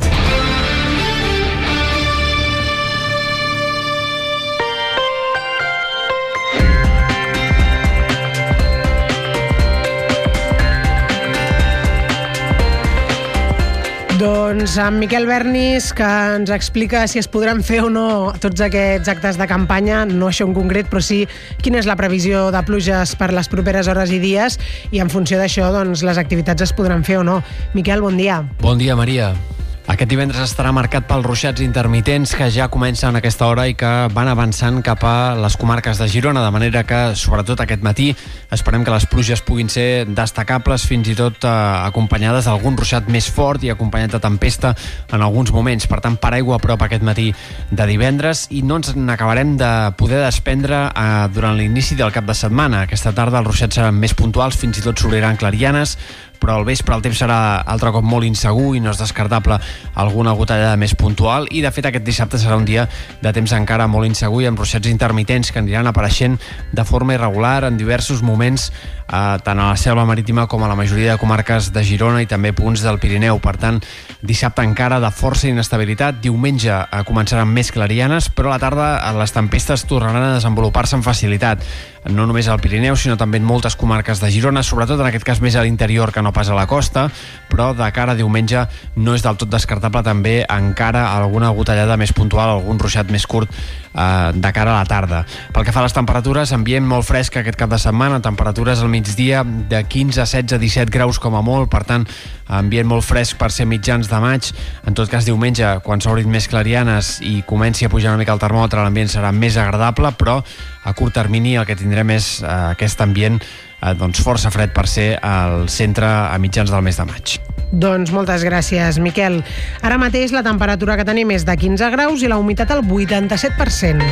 Doncs amb Miquel Bernis, que ens explica si es podran fer o no tots aquests actes de campanya, no això en concret, però sí quina és la previsió de pluges per les properes hores i dies, i en funció d'això doncs, les activitats es podran fer o no. Miquel, bon dia. Bon dia, Maria. Aquest divendres estarà marcat pels ruixats intermitents que ja comencen a aquesta hora i que van avançant cap a les comarques de Girona, de manera que, sobretot aquest matí, esperem que les pluges puguin ser destacables, fins i tot acompanyades d'algun ruixat més fort i acompanyat de tempesta en alguns moments. Per tant, paraigua a prop aquest matí de divendres, i no ens n'acabarem de poder desprendre durant l'inici del cap de setmana. Aquesta tarda els ruixats seran més puntuals, fins i tot s'obriran clarianes, però al vespre el temps serà altre cop molt insegur i no és descartable alguna gotellada més puntual, i de fet aquest dissabte serà un dia de temps encara molt insegur i amb ruixats intermitents que aniran apareixent de forma irregular en diversos moments, tant a la Selva Marítima com a la majoria de comarques de Girona i també punts del Pirineu. Per tant, dissabte encara de força inestabilitat. Diumenge començaran més clarianes, però a la tarda les tempestes tornaran a desenvolupar-se amb facilitat. No només al Pirineu, sinó també en moltes comarques de Girona, sobretot en aquest cas més a l'interior que no pas a la costa, però de cara a diumenge no és del tot descartable també encara alguna gotellada més puntual, algun ruixat més curt de cara a la tarda. Pel que fa a les temperatures, ambient molt fresc aquest cap de setmana, temperatures al migdia de 15, 16, 17 graus com a molt, per tant, ambient molt fresc per ser mitjans de maig. En tot cas, diumenge, quan s'obrin més clarianes i comenci a pujar una mica el termòmetre, l'ambient serà més agradable, però a curt termini el que tindrem és aquest ambient força fred per ser al centre a mitjans del mes de maig. Doncs moltes gràcies, Miquel. Ara mateix la temperatura que tenim és de 15 graus i la humitat al 87%.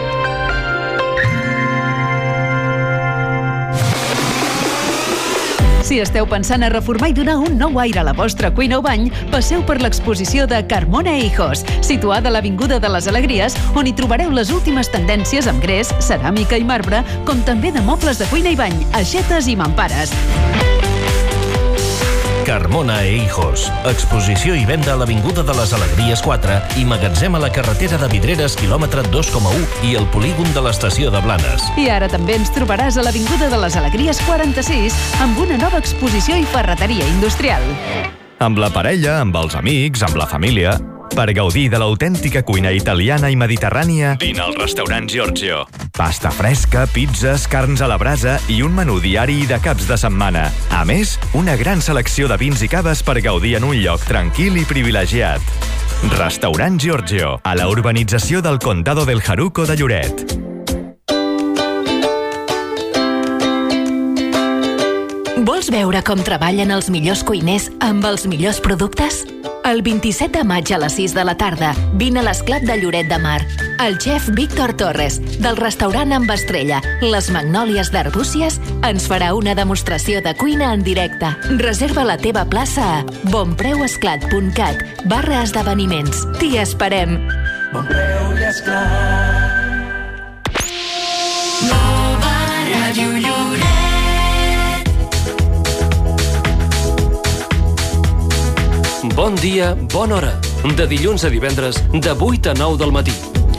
Si esteu pensant a reformar i donar un nou aire a la vostra cuina o bany, passeu per l'exposició de Carmona e Hijos, situada a l'Avinguda de les Alegries, on hi trobareu les últimes tendències amb gres, ceràmica i marbre, com també de mobles de cuina i bany, aixetes i mampares. Carmona e Hijos. Exposició i venda a l'Avinguda de les Alegries 4 i magatzem a la carretera de Vidreres, quilòmetre 2,1 i el polígon de l'estació de Blanes. I ara també ens trobaràs a l'Avinguda de les Alegries 46 amb una nova exposició i ferreteria industrial. Amb la parella, amb els amics, amb la família... Per gaudir de l'autèntica cuina italiana i mediterrània, vine al restaurant Giorgio. Pasta fresca, pizzas, carns a la brasa i un menú diari de caps de setmana. A més, una gran selecció de vins i caves per gaudir en un lloc tranquil i privilegiat. Restaurant Giorgio, a la urbanització del Condado del Jaruco de Lloret. Vols veure com treballen els millors cuiners amb els millors productes? El 27 de maig a les 6 de la tarda, vine a l'Esclat de Lloret de Mar. El xef Víctor Torres, del restaurant amb estrella Les Magnòlies d'Arbúcies, ens farà una demostració de cuina en directe. Reserva la teva plaça a bonpreuesclat.cat/esdeveniments. T'hi esperem! Bonpreu i Esclat. Nova Ràdio Lloret. Bon dia, bona hora. De dilluns a divendres, de 8 a 9 del matí.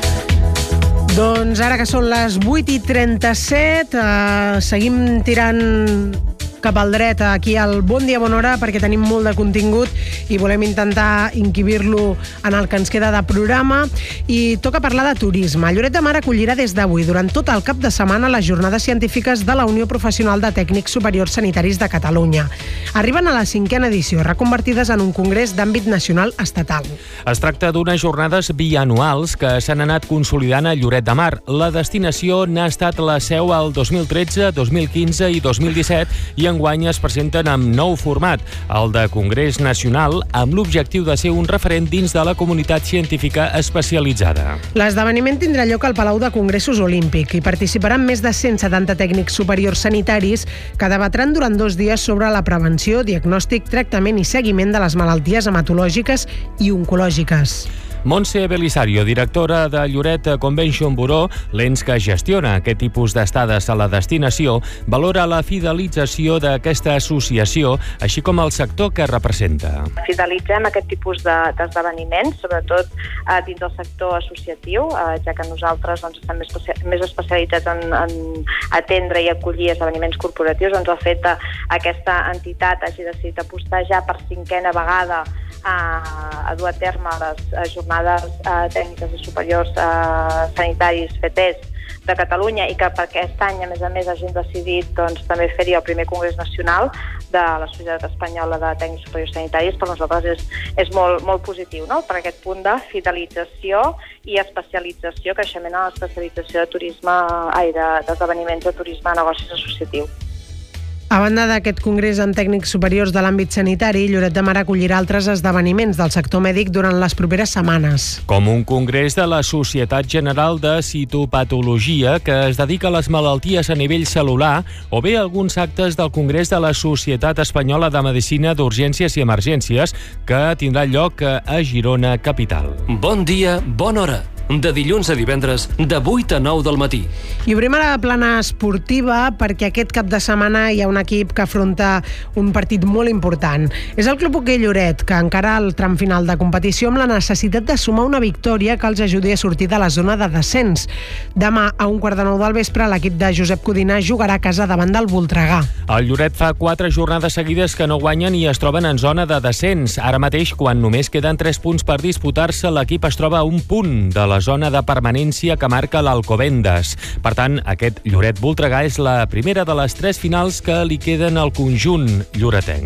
Doncs ara que són les 8:37, seguim tirant cap al dret aquí al Bon Dia, Bona Hora, perquè tenim molt de contingut i volem intentar inquibir-lo en el que ens queda de programa. I toca parlar de turisme. Lloret de Mar acollirà des d'avui, durant tot el cap de setmana, les jornades científiques de la Unió Professional de Tècnics Superiors Sanitaris de Catalunya. Arriben a la 5a edició, reconvertides en un congrés d'àmbit nacional estatal. Es tracta d'unes jornades bianuals que s'han anat consolidant a Lloret de Mar. La destinació n'ha estat la seu al 2013, 2015 i 2017 i enguany es presenten amb nou format, el de Congrés Nacional, amb l'objectiu de ser un referent dins de la comunitat científica especialitzada. L'esdeveniment tindrà lloc al Palau de Congressos Olímpic i participaran més de 170 tècnics superiors sanitaris que debatran durant 2 dies sobre la prevenció, diagnòstic, tractament i seguiment de les malalties hematològiques i oncològiques. Montse Belisario, directora de Lloret Convention Bureau, l'ens que gestiona aquest tipus d'estades a la destinació, valora la fidelització d'aquesta associació, així com el sector que representa. Fidelitzem aquest tipus d'esdeveniments, sobretot dins del sector associatiu, ja que nosaltres estem més especialitzats en atendre i acollir esdeveniments corporatius. El fet que aquesta entitat hagi decidit apostar ja per 5a vegada a dur a terme les jornades tècniques i superiors sanitaris FETES de Catalunya i que per aquest any, a més, hagin decidit també fer-hi el primer Congrés Nacional de la Societat Espanyola de Tècnics Superiors Sanitaris, per nosaltres és molt positiu, no? Per aquest punt de fidelització i especialització, creixement en l'especialització de turisme, d'esdeveniments de turisme a negocis associatiu. A banda d'aquest congrés amb tècnics superiors de l'àmbit sanitari, Lloret de Mar acollirà altres esdeveniments del sector mèdic durant les properes setmanes. Com un congrés de la Societat General de Citopatologia que es dedica a les malalties a nivell cel·lular, o bé alguns actes del Congrés de la Societat Espanyola de Medicina d'Urgències i Emergències que tindrà lloc a Girona capital. Bon dia, bona hora. De dilluns a divendres, de 8 a 9 del matí. I obrim a la plana esportiva perquè aquest cap de setmana hi ha un equip que afronta un partit molt important. És el Club Hoquei Lloret, que encara al tram final de competició amb la necessitat de sumar una victòria que els ajudi a sortir de la zona de descens. Demà, a 1:15 del vespre, l'equip de Josep Codina jugarà a casa davant del Voltregà. El Lloret fa 4 jornades seguides que no guanyen i es troben en zona de descens. Ara mateix, quan només queden 3 punts per disputar-se, l'equip es troba a un punt de la zona de permanència que marca l'Alcobendas. Per tant, aquest Lloret-Voltregà és la primera de les 3 finals que li queden al conjunt lloretenc.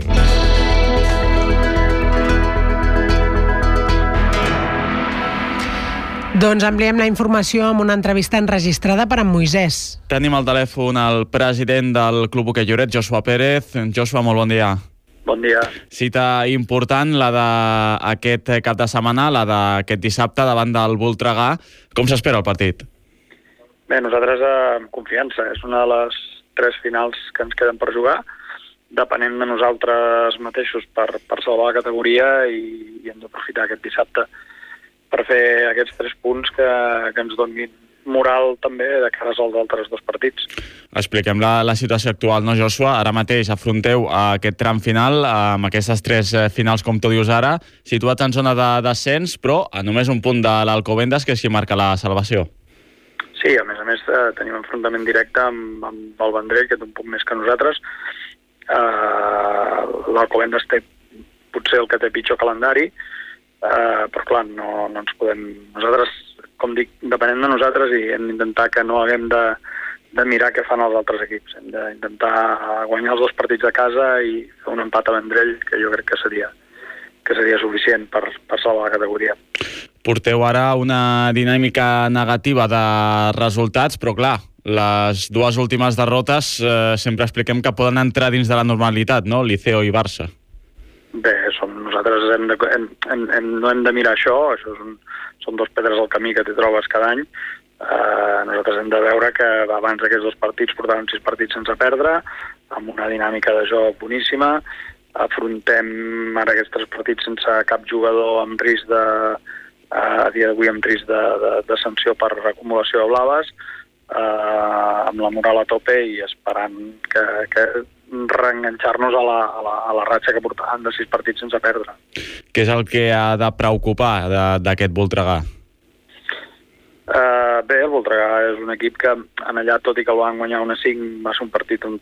Doncs ampliem la informació amb una entrevista enregistrada per en Moisès. Tenim al telèfon el president del Club Hoquei Lloret, Joshua Pérez. Joshua, molt bon dia. Bon dia. Cita important, la d'aquest cap de setmana, la d'aquest dissabte davant del Voltregà. Com s'espera el partit? Bé, nosaltres amb confiança. És una de les 3 finals que ens queden per jugar. Depenem de nosaltres mateixos per salvar la categoria i hem d'aprofitar aquest dissabte per fer aquests 3 punts que ens donin moral també de cara als altres 2 partits. Expliquem la situació actual, no, Joshua? Ara mateix afronteu aquest tram final amb aquestes 3 finals, com tu dius ara, situats en zona de descens, però a només un punt de l'Alcobendas, que és qui marca la salvació. Sí, a més tenim enfrontament directe amb el Vendrell, que té un punt més que nosaltres. L'Alcobendas té potser el que té pitjor calendari, però clar, no ens podem... Nosaltres, com dic, depenem de nosaltres i hem d'intentar que no haguem de mirar què fan els altres equips. Hem d'intentar guanyar els 2 partits a casa i fer un empat a Vendrell, que jo crec que seria suficient per salvar la categoria. Porteu ara una dinàmica negativa de resultats, però clar, les 2 últimes derrotes sempre expliquem que poden entrar dins de la normalitat, no? Liceo i Barça. Bé, nosaltres no hem de mirar això són 2 pedres al camí que t'hi trobes cada any. Nosaltres hem de veure que abans d'aquests 2 partits portàvem 6 partits sense perdre, amb una dinàmica de joc boníssima. Afrontem ara aquests 3 partits sense cap jugador amb risc a dia d'avui amb risc de sanció per acumulació de blaves, amb la moral a tope i esperant que reenganxar-nos a la ratxa que portàvem de 6 partits sense perdre. Què és el que ha de preocupar d'aquest Voltregà? Bé, el Voltregà és un equip que en allà, tot i que el van guanyar 1-5, va ser un partit on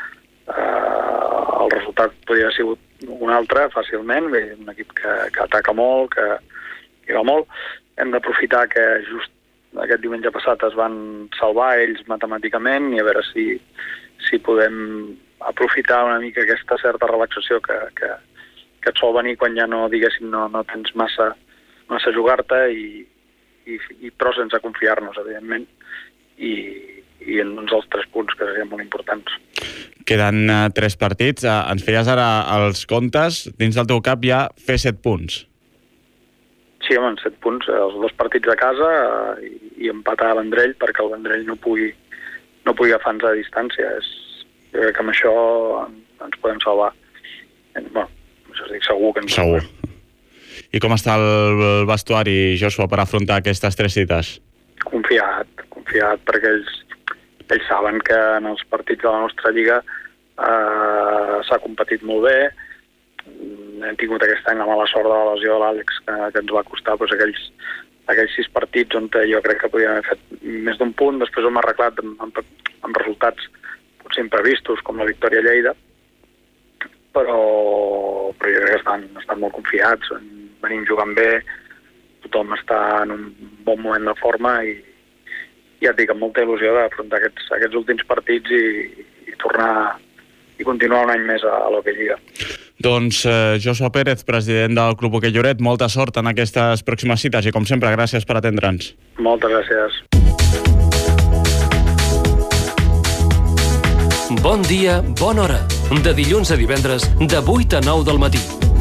el resultat podria haver sigut un altre fàcilment. Bé, un equip que ataca molt, que va molt. Hem d'aprofitar que just aquest diumenge passat es van salvar ells matemàticament i a veure si podem aprofitar una mica aquesta certa relaxació que et sol venir quan ja no, diguéssim, no tens massa a jugar-te però sense confiar-nos, evidentment, i doncs els 3 punts que serien molt importants. Queden 3 partits. Ens feies ara els comptes. Dins del teu cap ja fer 7 punts. Sí, home, 7 punts. Els 2 partits a casa i empatar a Vendrell perquè el Vendrell no pugui agafar-nos a distància. Jo crec que amb això ens podem salvar. Bueno, això dic segur que ens segur. I com està el vestuari, Joshua, per afrontar aquestes 3 cites? Confiat, perquè ells saben que en els partits de la nostra lliga s'ha competit molt bé. Hem tingut aquest any la mala sort de la lesió de l'Àlex, que ens va costar aquells 6 partits on jo crec que podíem haver fet més d'un punt. Després ho hem arreglat amb resultats potser imprevistos, com la victòria a Lleida, però jo crec que estan molt confiats, venim jugant bé, tothom està en un bon moment de forma i ja et dic, amb molta il·lusió d'afrontar aquests últims partits i tornar i continuar un any més a l'Hoquei Lliga. Doncs Joshua Pérez, president del Club Hoquei Lloret, molta sort en aquestes pròximes cites i, com sempre, gràcies per atendre'ns. Moltes gràcies. Bon dia, bona hora. De dilluns a divendres, de 8 a 9 del matí.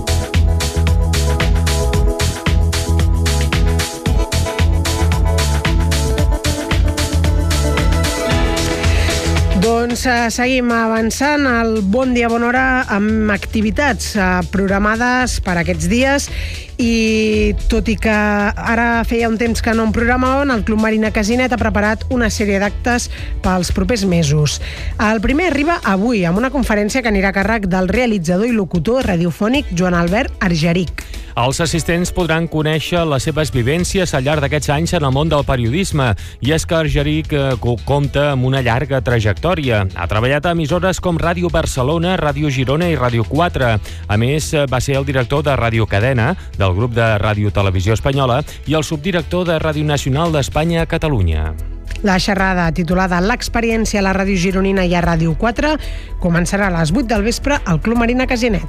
Doncs seguim avançant al Bon dia, bona hora amb activitats programades per aquests dies i tot i que ara feia un temps que no en programaven, el Club Marina Casinet ha preparat una sèrie d'actes pels propers mesos. El primer arriba avui amb una conferència que anirà a càrrec del realitzador i locutor radiofònic Joan Albert Argerich. Els assistents podran conèixer les seves vivències al llarg d'aquests anys en el món del periodisme. I és que Argerich compta amb una llarga trajectòria. Ha treballat a emissores com Ràdio Barcelona, Ràdio Girona i Ràdio 4. A més, va ser el director de Ràdio Cadena, del grup de Ràdio Televisió Espanyola, i el subdirector de Ràdio Nacional d'Espanya a Catalunya. La xerrada, titulada L'experiència a la Ràdio Gironina i a Ràdio 4, començarà a les 8 del vespre al Club Marina Casinet.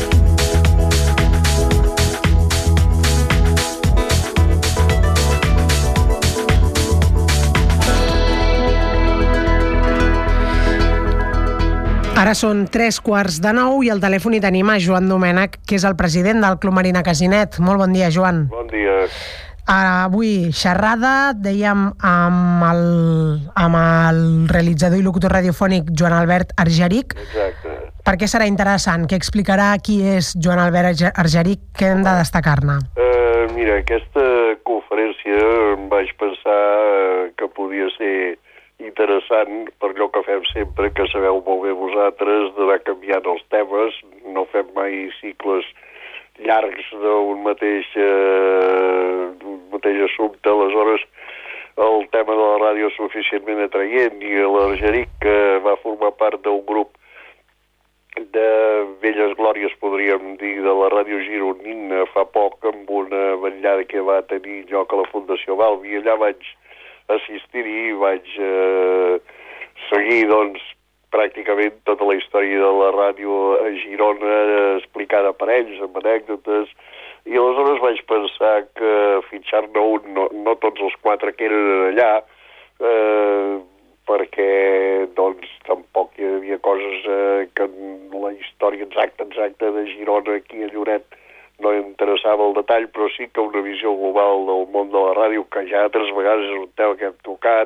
Ara són 3:15 i al telèfon hi tenim a Joan Domènech, que és el president del Club Marina Casinet. Molt bon dia, Joan. Bon dia. Avui xerrada, dèiem, amb el realitzador i locutor radiofònic Joan Albert Argerich. Exacte. Per què serà interessant? Què explicarà qui és Joan Albert Argerich? Què hem de destacar-ne? Mira, aquesta conferència em vaig pensar que podia ser interessant per allò que fem sempre, que sabeu molt bé vosaltres, d'anar canviant els temes. No fem mai cicles llargs d'un mateix assumpte. Aleshores, el tema de la ràdio és suficientment atraient i l'Argerich, que va formar part d'un grup de velles glòries, podríem dir, de la ràdio gironina fa poc, amb una vetllada que va tenir lloc a la Fundació Balbi. Allà vaig assistir-hi i vaig seguir, doncs, pràcticament tota la història de la ràdio a Girona explicada per ells, amb anècdotes, i aleshores vaig pensar que fitxar-ne un, no tots els 4 que eren allà, perquè, doncs, tampoc hi havia coses que en la història exacta de Girona aquí a Lloret no interessava el detall, però sí que una visió global del món de la ràdio, que ja altres vegades és un tema que hem tocat,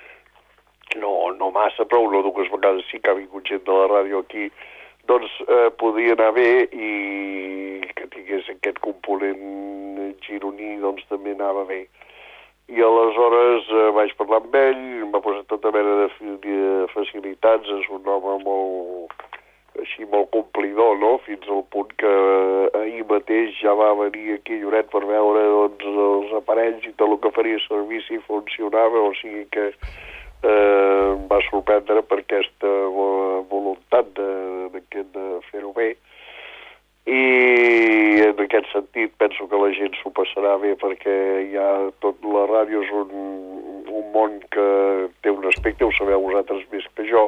no massa, però una o dues vegades sí que ha vingut gent de la ràdio aquí, doncs podia anar bé, i que tingués aquest component gironí, doncs també anava bé. I aleshores vaig parlar amb ell, em va posar tota mena de facilitats, és un home molt complidor, no? Fins al punt que ahir mateix ja va venir aquí a Lloret per veure, doncs, els aparells i tot el que faria servir si funcionava, o sigui que em va sorprendre per aquesta voluntat de fer-ho bé. I en aquest sentit penso que la gent s'ho passarà bé, perquè ja tot la ràdio és un món que té un aspecte, ho sabeu vosaltres més que jo,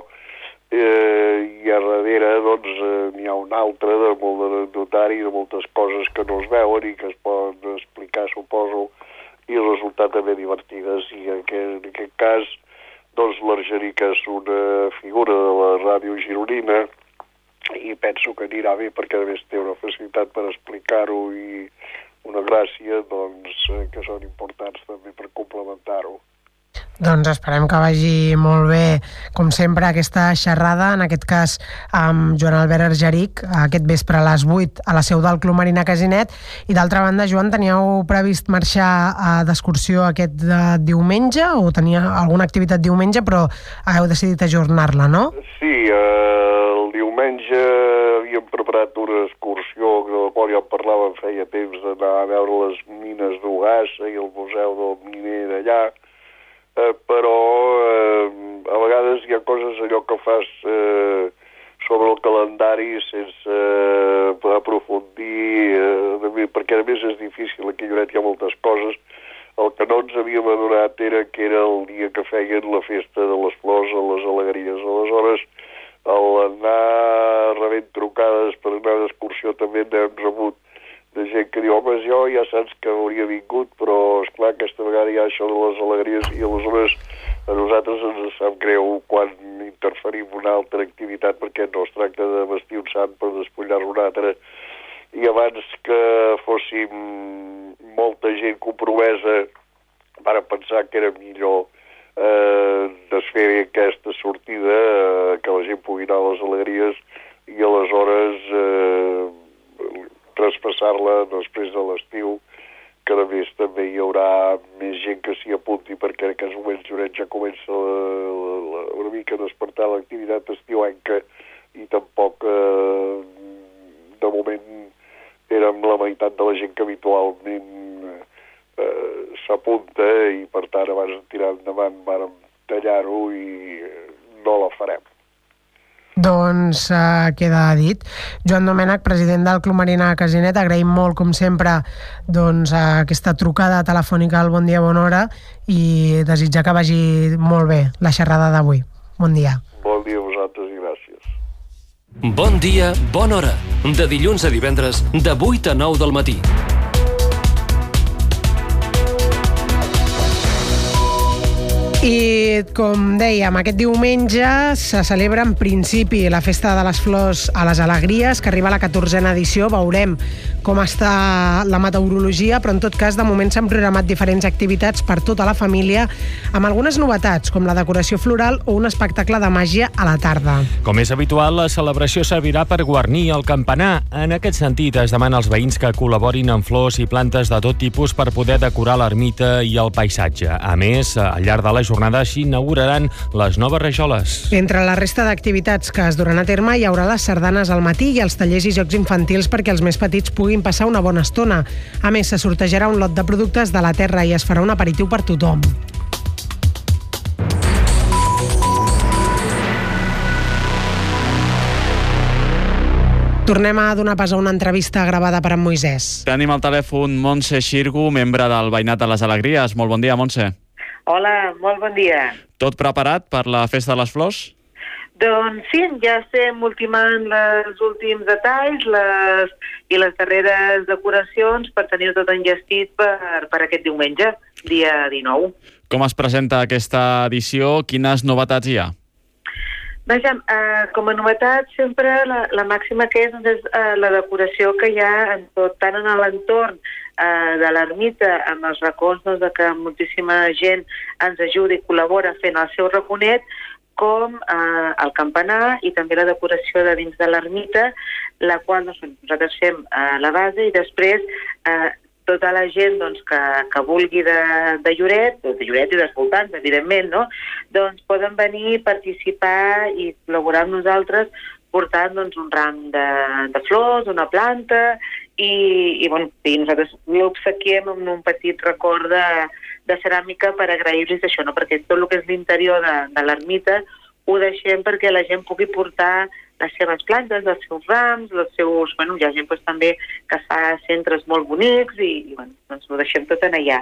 i a darrere doncs n'hi ha un altre de molt anecdotari, de moltes coses que no es veuen i que es poden explicar, suposo, i resultar també divertides. I en aquest cas doncs l'Argerich és una figura de la ràdio gironina i penso que anirà bé, perquè a més té una facilitat per explicar-ho i una gràcia, doncs, que són importants també per complementar-ho. Doncs esperem que vagi molt bé, com sempre, aquesta xerrada, en aquest cas amb Joan Albert Argerich, aquest vespre a les 8 a la seu del Club Marina Casinet. I d'altra banda, Joan, teníeu previst marxar d'excursió aquest diumenge, o tenia alguna activitat diumenge, però heu decidit ajornar-la, no? Sí, el diumenge havíem preparat una excursió, de la qual ja en parlàvem feia temps, d'anar a veure les mines d'Ogassa i el museu del miner d'allà, però a vegades hi ha coses allò que fas sobre el calendari sense aprofundir, perquè a més és difícil, aquí a Lloret hi ha moltes coses. El que no ens havíem adonat era que era el dia que feien la festa de les flors a les alegries. Aleshores, al anar rebent trucades per anar d'excursió també n'hem rebut de gent que diu, home, jo ja saps que hauria vingut, però esclar, aquesta vegada hi ha això de les alegries, i aleshores a nosaltres ens sap greu quan interferir en una altra activitat, perquè no es tracta de vestir un sant per despullar-ne un altre. I abans que fóssim molta gent compromesa, vàrem pensar que era millor desfer aquesta sortida, que la gent pugui anar a les alegries i aleshores traspassar-la després de l'estiu, que a més també hi haurà més gent que s'hi apunti, perquè en aquests moments Lloret ja comença una mica a despertar l'activitat estiuenca i tampoc de moment érem la meitat de la gent que habitualment s'apunta i per tant abans de tirar endavant vàrem tallar-ho i no la farem. Doncs queda dit. Joan Domènech, president del Club Marina Casinet, agraïm molt, com sempre, doncs, aquesta trucada telefònica al Bon Dia, Bona Hora i desitjar que vagi molt bé la xerrada d'avui. Bon dia. Bon dia a vosaltres i gràcies. Bon dia, bona hora. De dilluns a divendres, de 8 a 9 del matí. I, com dèiem, aquest diumenge se celebra en principi la Festa de les Flors a les Alegries, que arriba a la 14a edició. Veurem com està la meteorologia, però en tot cas, de moment s'han programat diferents activitats per tota la família, amb algunes novetats, com la decoració floral o un espectacle de màgia a la tarda. Com és habitual, la celebració servirà per guarnir el campanar. En aquest sentit, es demana als veïns que col·laborin amb flors i plantes de tot tipus per poder decorar l'ermita i el paisatge. A més, al llarg de la jornada s'inauguraran les noves rajoles. Entre la resta d'activitats que es duran a terme hi haurà les sardanes al matí i els tallers i jocs infantils perquè els més petits puguin passar una bona estona. A més, se sortejarà un lot de productes de la terra i es farà un aperitiu per tothom. Tornem a donar pas a una entrevista gravada per en Moisès. Tenim al telèfon Montse Xirgu, membre del Veïnat de les Alegries. Molt bon dia, Montse. Hola, molt bon dia. Tot preparat per la Festa de les Flors? Doncs sí, ja estem ultimant els últims detalls i les darreres decoracions per tenir tot enllestit per aquest diumenge, dia 19. Com es presenta aquesta edició? Quines novetats hi ha? Vaja, com a novetat, sempre la màxima que és la decoració que hi ha en tot, tant en l'entorn de l'ermita, amb els racons de que moltíssima gent ens ajuda i col·labora fent el seu raconet, com el campanar i també la decoració de dins de l'ermita, la qual nosaltres fem la base i després tota la gent que vulgui de Lloret i dels voltants, evidentment, no? Doncs poden venir, participar i col·laborar amb nosaltres portant un ram de flors, una planta i nosaltres l'obsequiem amb un petit record de ceràmica per agrair-los això, no? Perquè tot el que és l'interior de l'ermita ho deixem perquè la gent pugui portar les seves plantes, els seus rams, els seus... hi ha gent també que fa centres molt bonics i ho deixem tot allà.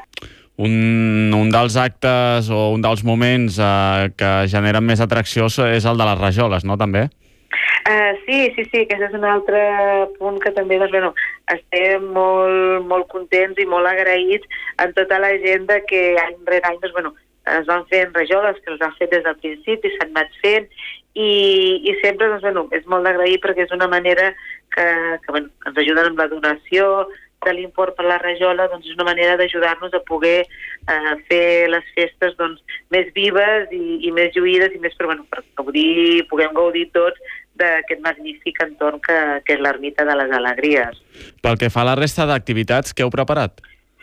Un dels actes o un dels moments que generen més atracció és el de les rajoles, no, també? Sí, aquest és un altre punt que també estem molt contents i molt agraïts amb tota la gent que any rere any es van fent rajoles que els han fet des del principi, s'han anat fent i sempre és molt d'agrair perquè és una manera que ens ajuden amb la donació de l'import per la rajola, és una manera d'ajudar-nos a poder fer les festes més vives i més lluïdes i més per puguem gaudir tots d'aquest magnífic entorn que és l'ermita de les Alegries. Pel que fa a la resta d'activitats, què heu preparat?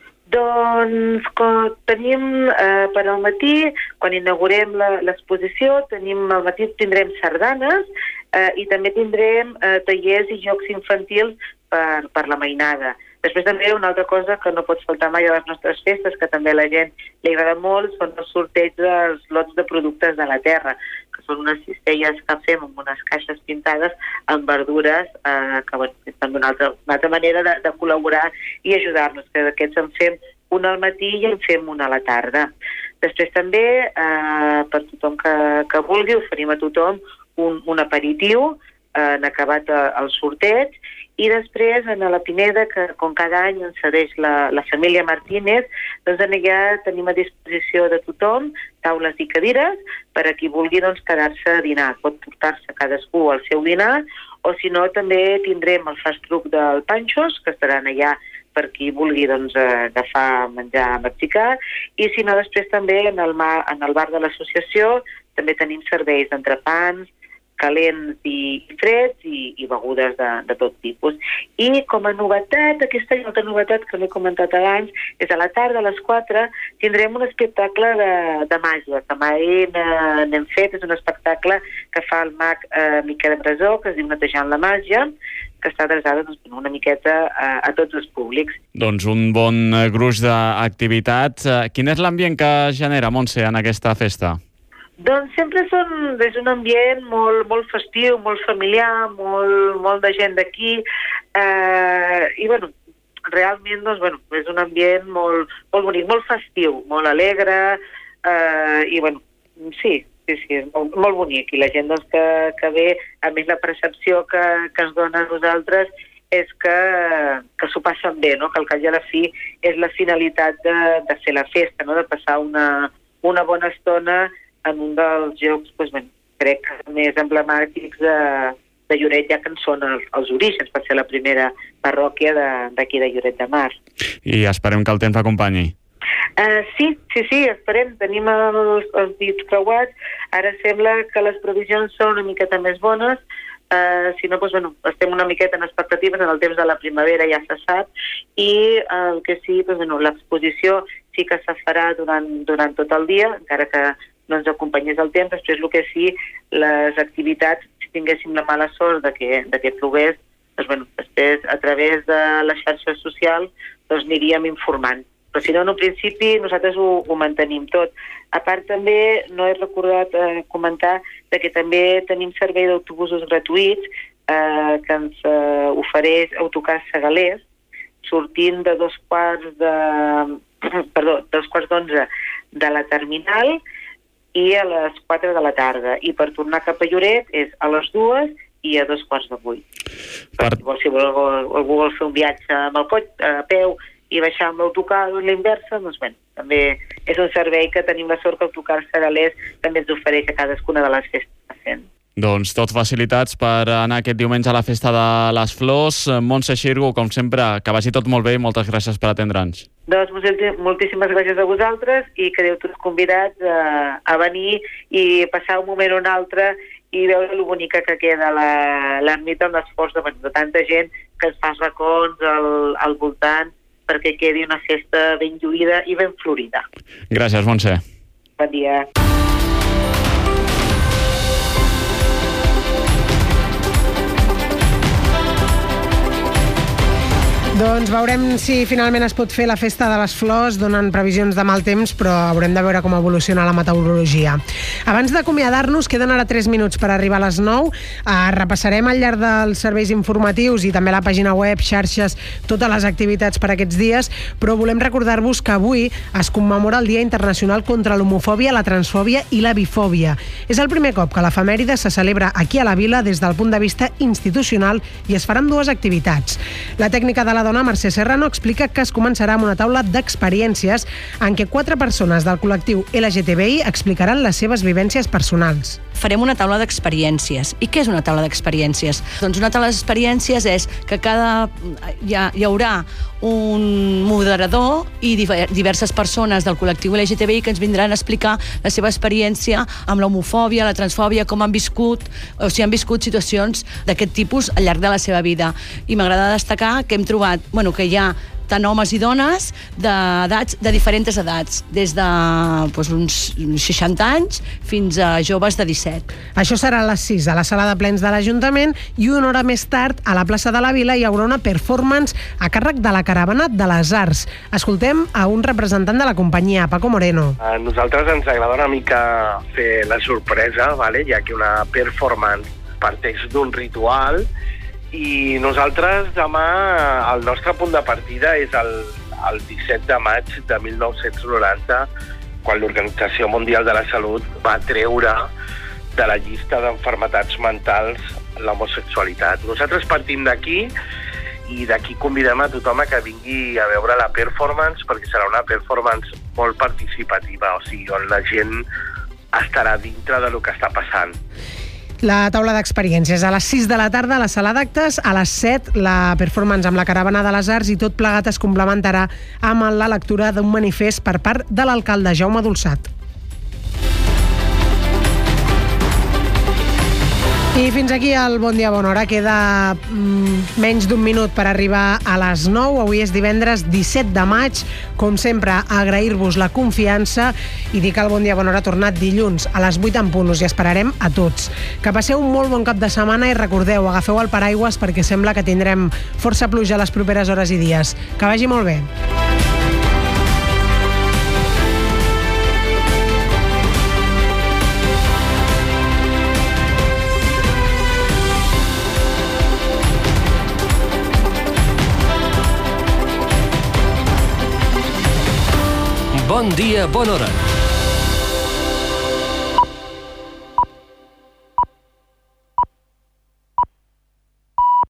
Doncs tenim per al matí, quan inaugurem l'exposició, al matí tindrem sardanes i també tindrem tallers i jocs infantils per la mainada. Després també una altra cosa que no pot faltar mai a les nostres festes, que també a la gent li agrada molt, són els sorteig dels lots de productes de la terra, que són unes cistelles que fem amb unes caixes pintades amb verdures, que és també una altra manera de col·laborar i ajudar-nos, que d'aquests en fem un al matí i en fem un a la tarda. Després també, per tothom que vulgui, oferim a tothom un aperitiu en acabat el sorteig I després, a la Pineda, que com cada any ens cedeix la família Martínez, doncs allà tenim a disposició de tothom taules i cadires per a qui vulgui quedar-se a dinar. Pot portar-se cadascú al seu dinar, o si no també tindrem el fast truc del Panchos, que estaran allà per qui vulgui agafar menjar mexicà, i si no després també en el bar de l'associació també tenim serveis d'entrepans, calents i freds i begudes de tot tipus. I com a novetat, aquesta altra novetat que no he comentat abans, és a la tarda a les 4 tindrem un espectacle de màgia, que mai n'hem fet, és un espectacle que fa el mag Miquel Brasó, que es diu Netejant la màgia, que està adreçada una miqueta a tots els públics. Doncs un bon gruix d'activitats. Quin és l'ambient que genera, Montse, en aquesta festa? Doncs sempre és un ambient molt festiu, molt familiar, molt de gent d'aquí, i realment és un ambient molt bonic, molt festiu, molt alegre, i sí, és molt bonic, i la gent que ve, a més la percepció que ens dona a nosaltres és que s'ho passen bé, que al cap i a la fi és la finalitat de fer la festa, de passar una bona estona en un dels jocs, crec que més emblemàtics de Lloret, ja que en són els orígens, per ser la primera parròquia d'aquí de Lloret de Mar. I esperem que el temps acompanyi. Sí, esperem. Tenim els dits creuats. Ara sembla que les previsions són una miqueta més bones. Si no, estem una miqueta en expectatives, en el temps de la primavera ja se sap, i el que sí, l'exposició sí que se farà durant tot el dia, encara que no ens acompanyés el temps. Després, el que sí, les activitats, si tinguéssim la mala sort de que plogués, després, a través de les xarxes socials, aniríem informant. Però si no, en un principi, nosaltres ho mantenim tot. A part, també, no he recordat comentar que també tenim servei d'autobusos gratuïts que ens ofereix Autocars Segalers, sortint de 2:15 de la terminal i a les 4 de la tarda. I per tornar cap a Lloret és a les 2 i a 7:15. Si algú vol fer un viatge amb el cotxe, a peu, i baixar amb l'autocar o l'inversa, també és un servei que tenim la sort que Autocars Segalers també ens ofereix a cadascuna de les festes que fem. Doncs tot facilitats per anar aquest diumenge a la Festa de les Flors. Montse Xirgo, com sempre, que vagi tot molt bé i moltes gràcies per atendre'ns. Doncs moltíssimes gràcies a vosaltres i quedeu tots convidats a venir i passar un moment o un altre i veure lo bonica que queda l'ermita amb l'esforç de tanta gent que es fa racons al voltant perquè quedi una festa ben lluïda i ben florida. Gràcies, Montse. Bon dia. Doncs veurem si finalment es pot fer la Festa de les Flors. Donen previsions de mal temps, però haurem de veure com evoluciona la meteorologia. Abans d'acomiadar-nos, queden ara 3 minuts per arribar a les 9. Repassarem al llarg dels serveis informatius i també la pàgina web, xarxes, totes les activitats per aquests dies, però volem recordar-vos que avui es commemora el Dia Internacional contra l'Homofòbia, la Transfòbia i la Bifòbia. És el primer cop que l'efemèride se celebra aquí a la vila des del punt de vista institucional i es faran 2 activitats. La tècnica de la dona, Mercè Serrano, explica que es començarà amb una taula d'experiències en què 4 persones del col·lectiu LGTBI explicaran les seves vivències personals. Farem una taula d'experiències. I què és una taula d'experiències? Doncs una taula d'experiències és que hi haurà un moderador i diverses persones del col·lectiu LGTBI que ens vindran a explicar la seva experiència amb l'homofòbia, la transfòbia, com han viscut, o si han viscut situacions d'aquest tipus al llarg de la seva vida. I m'agrada destacar que hem trobat que hi ha tant homes i dones de diferents edats, des de uns 60 anys fins a joves de 17. Això serà a les 6 a la sala de plens de l'Ajuntament i una hora més tard a la plaça de la Vila hi haurà una performance a càrrec de la Caravana de les Arts. Escoltem a un representant de la companyia, Paco Moreno. A nosaltres ens agrada una mica fer la sorpresa, ja que una performance parteix d'un ritual i nosaltres demà el nostre punt de partida és el 17 de maig de 1990, quan l'Organització Mundial de la Salut va treure de la llista d'enfermetats mentals l'homosexualitat. Nosaltres partim d'aquí i d'aquí convidem a tothom a que vingui a veure la performance, perquè serà una performance molt participativa, o sigui, on la gent estarà dintre de lo que està passant. La taula d'experiències a les 6 de la tarda a la sala d'actes, a les 7 la performance amb la Caravana de les Arts i tot plegat es complementarà amb la lectura d'un manifest per part de l'alcalde Jaume Dolçat. I fins aquí el Bon Dia Bona Hora. Queda menys d'un minut per arribar a les 9. Avui és divendres 17 de maig. Com sempre, agrair-vos la confiança i dir que el Bon Dia Bona Hora ha tornat dilluns a les 8 en punt. Us hi esperarem a tots. Que passeu un molt bon cap de setmana i recordeu, agafeu el paraigües perquè sembla que tindrem força pluja les properes hores i dies. Que vagi molt bé. Bon dia, bona hora.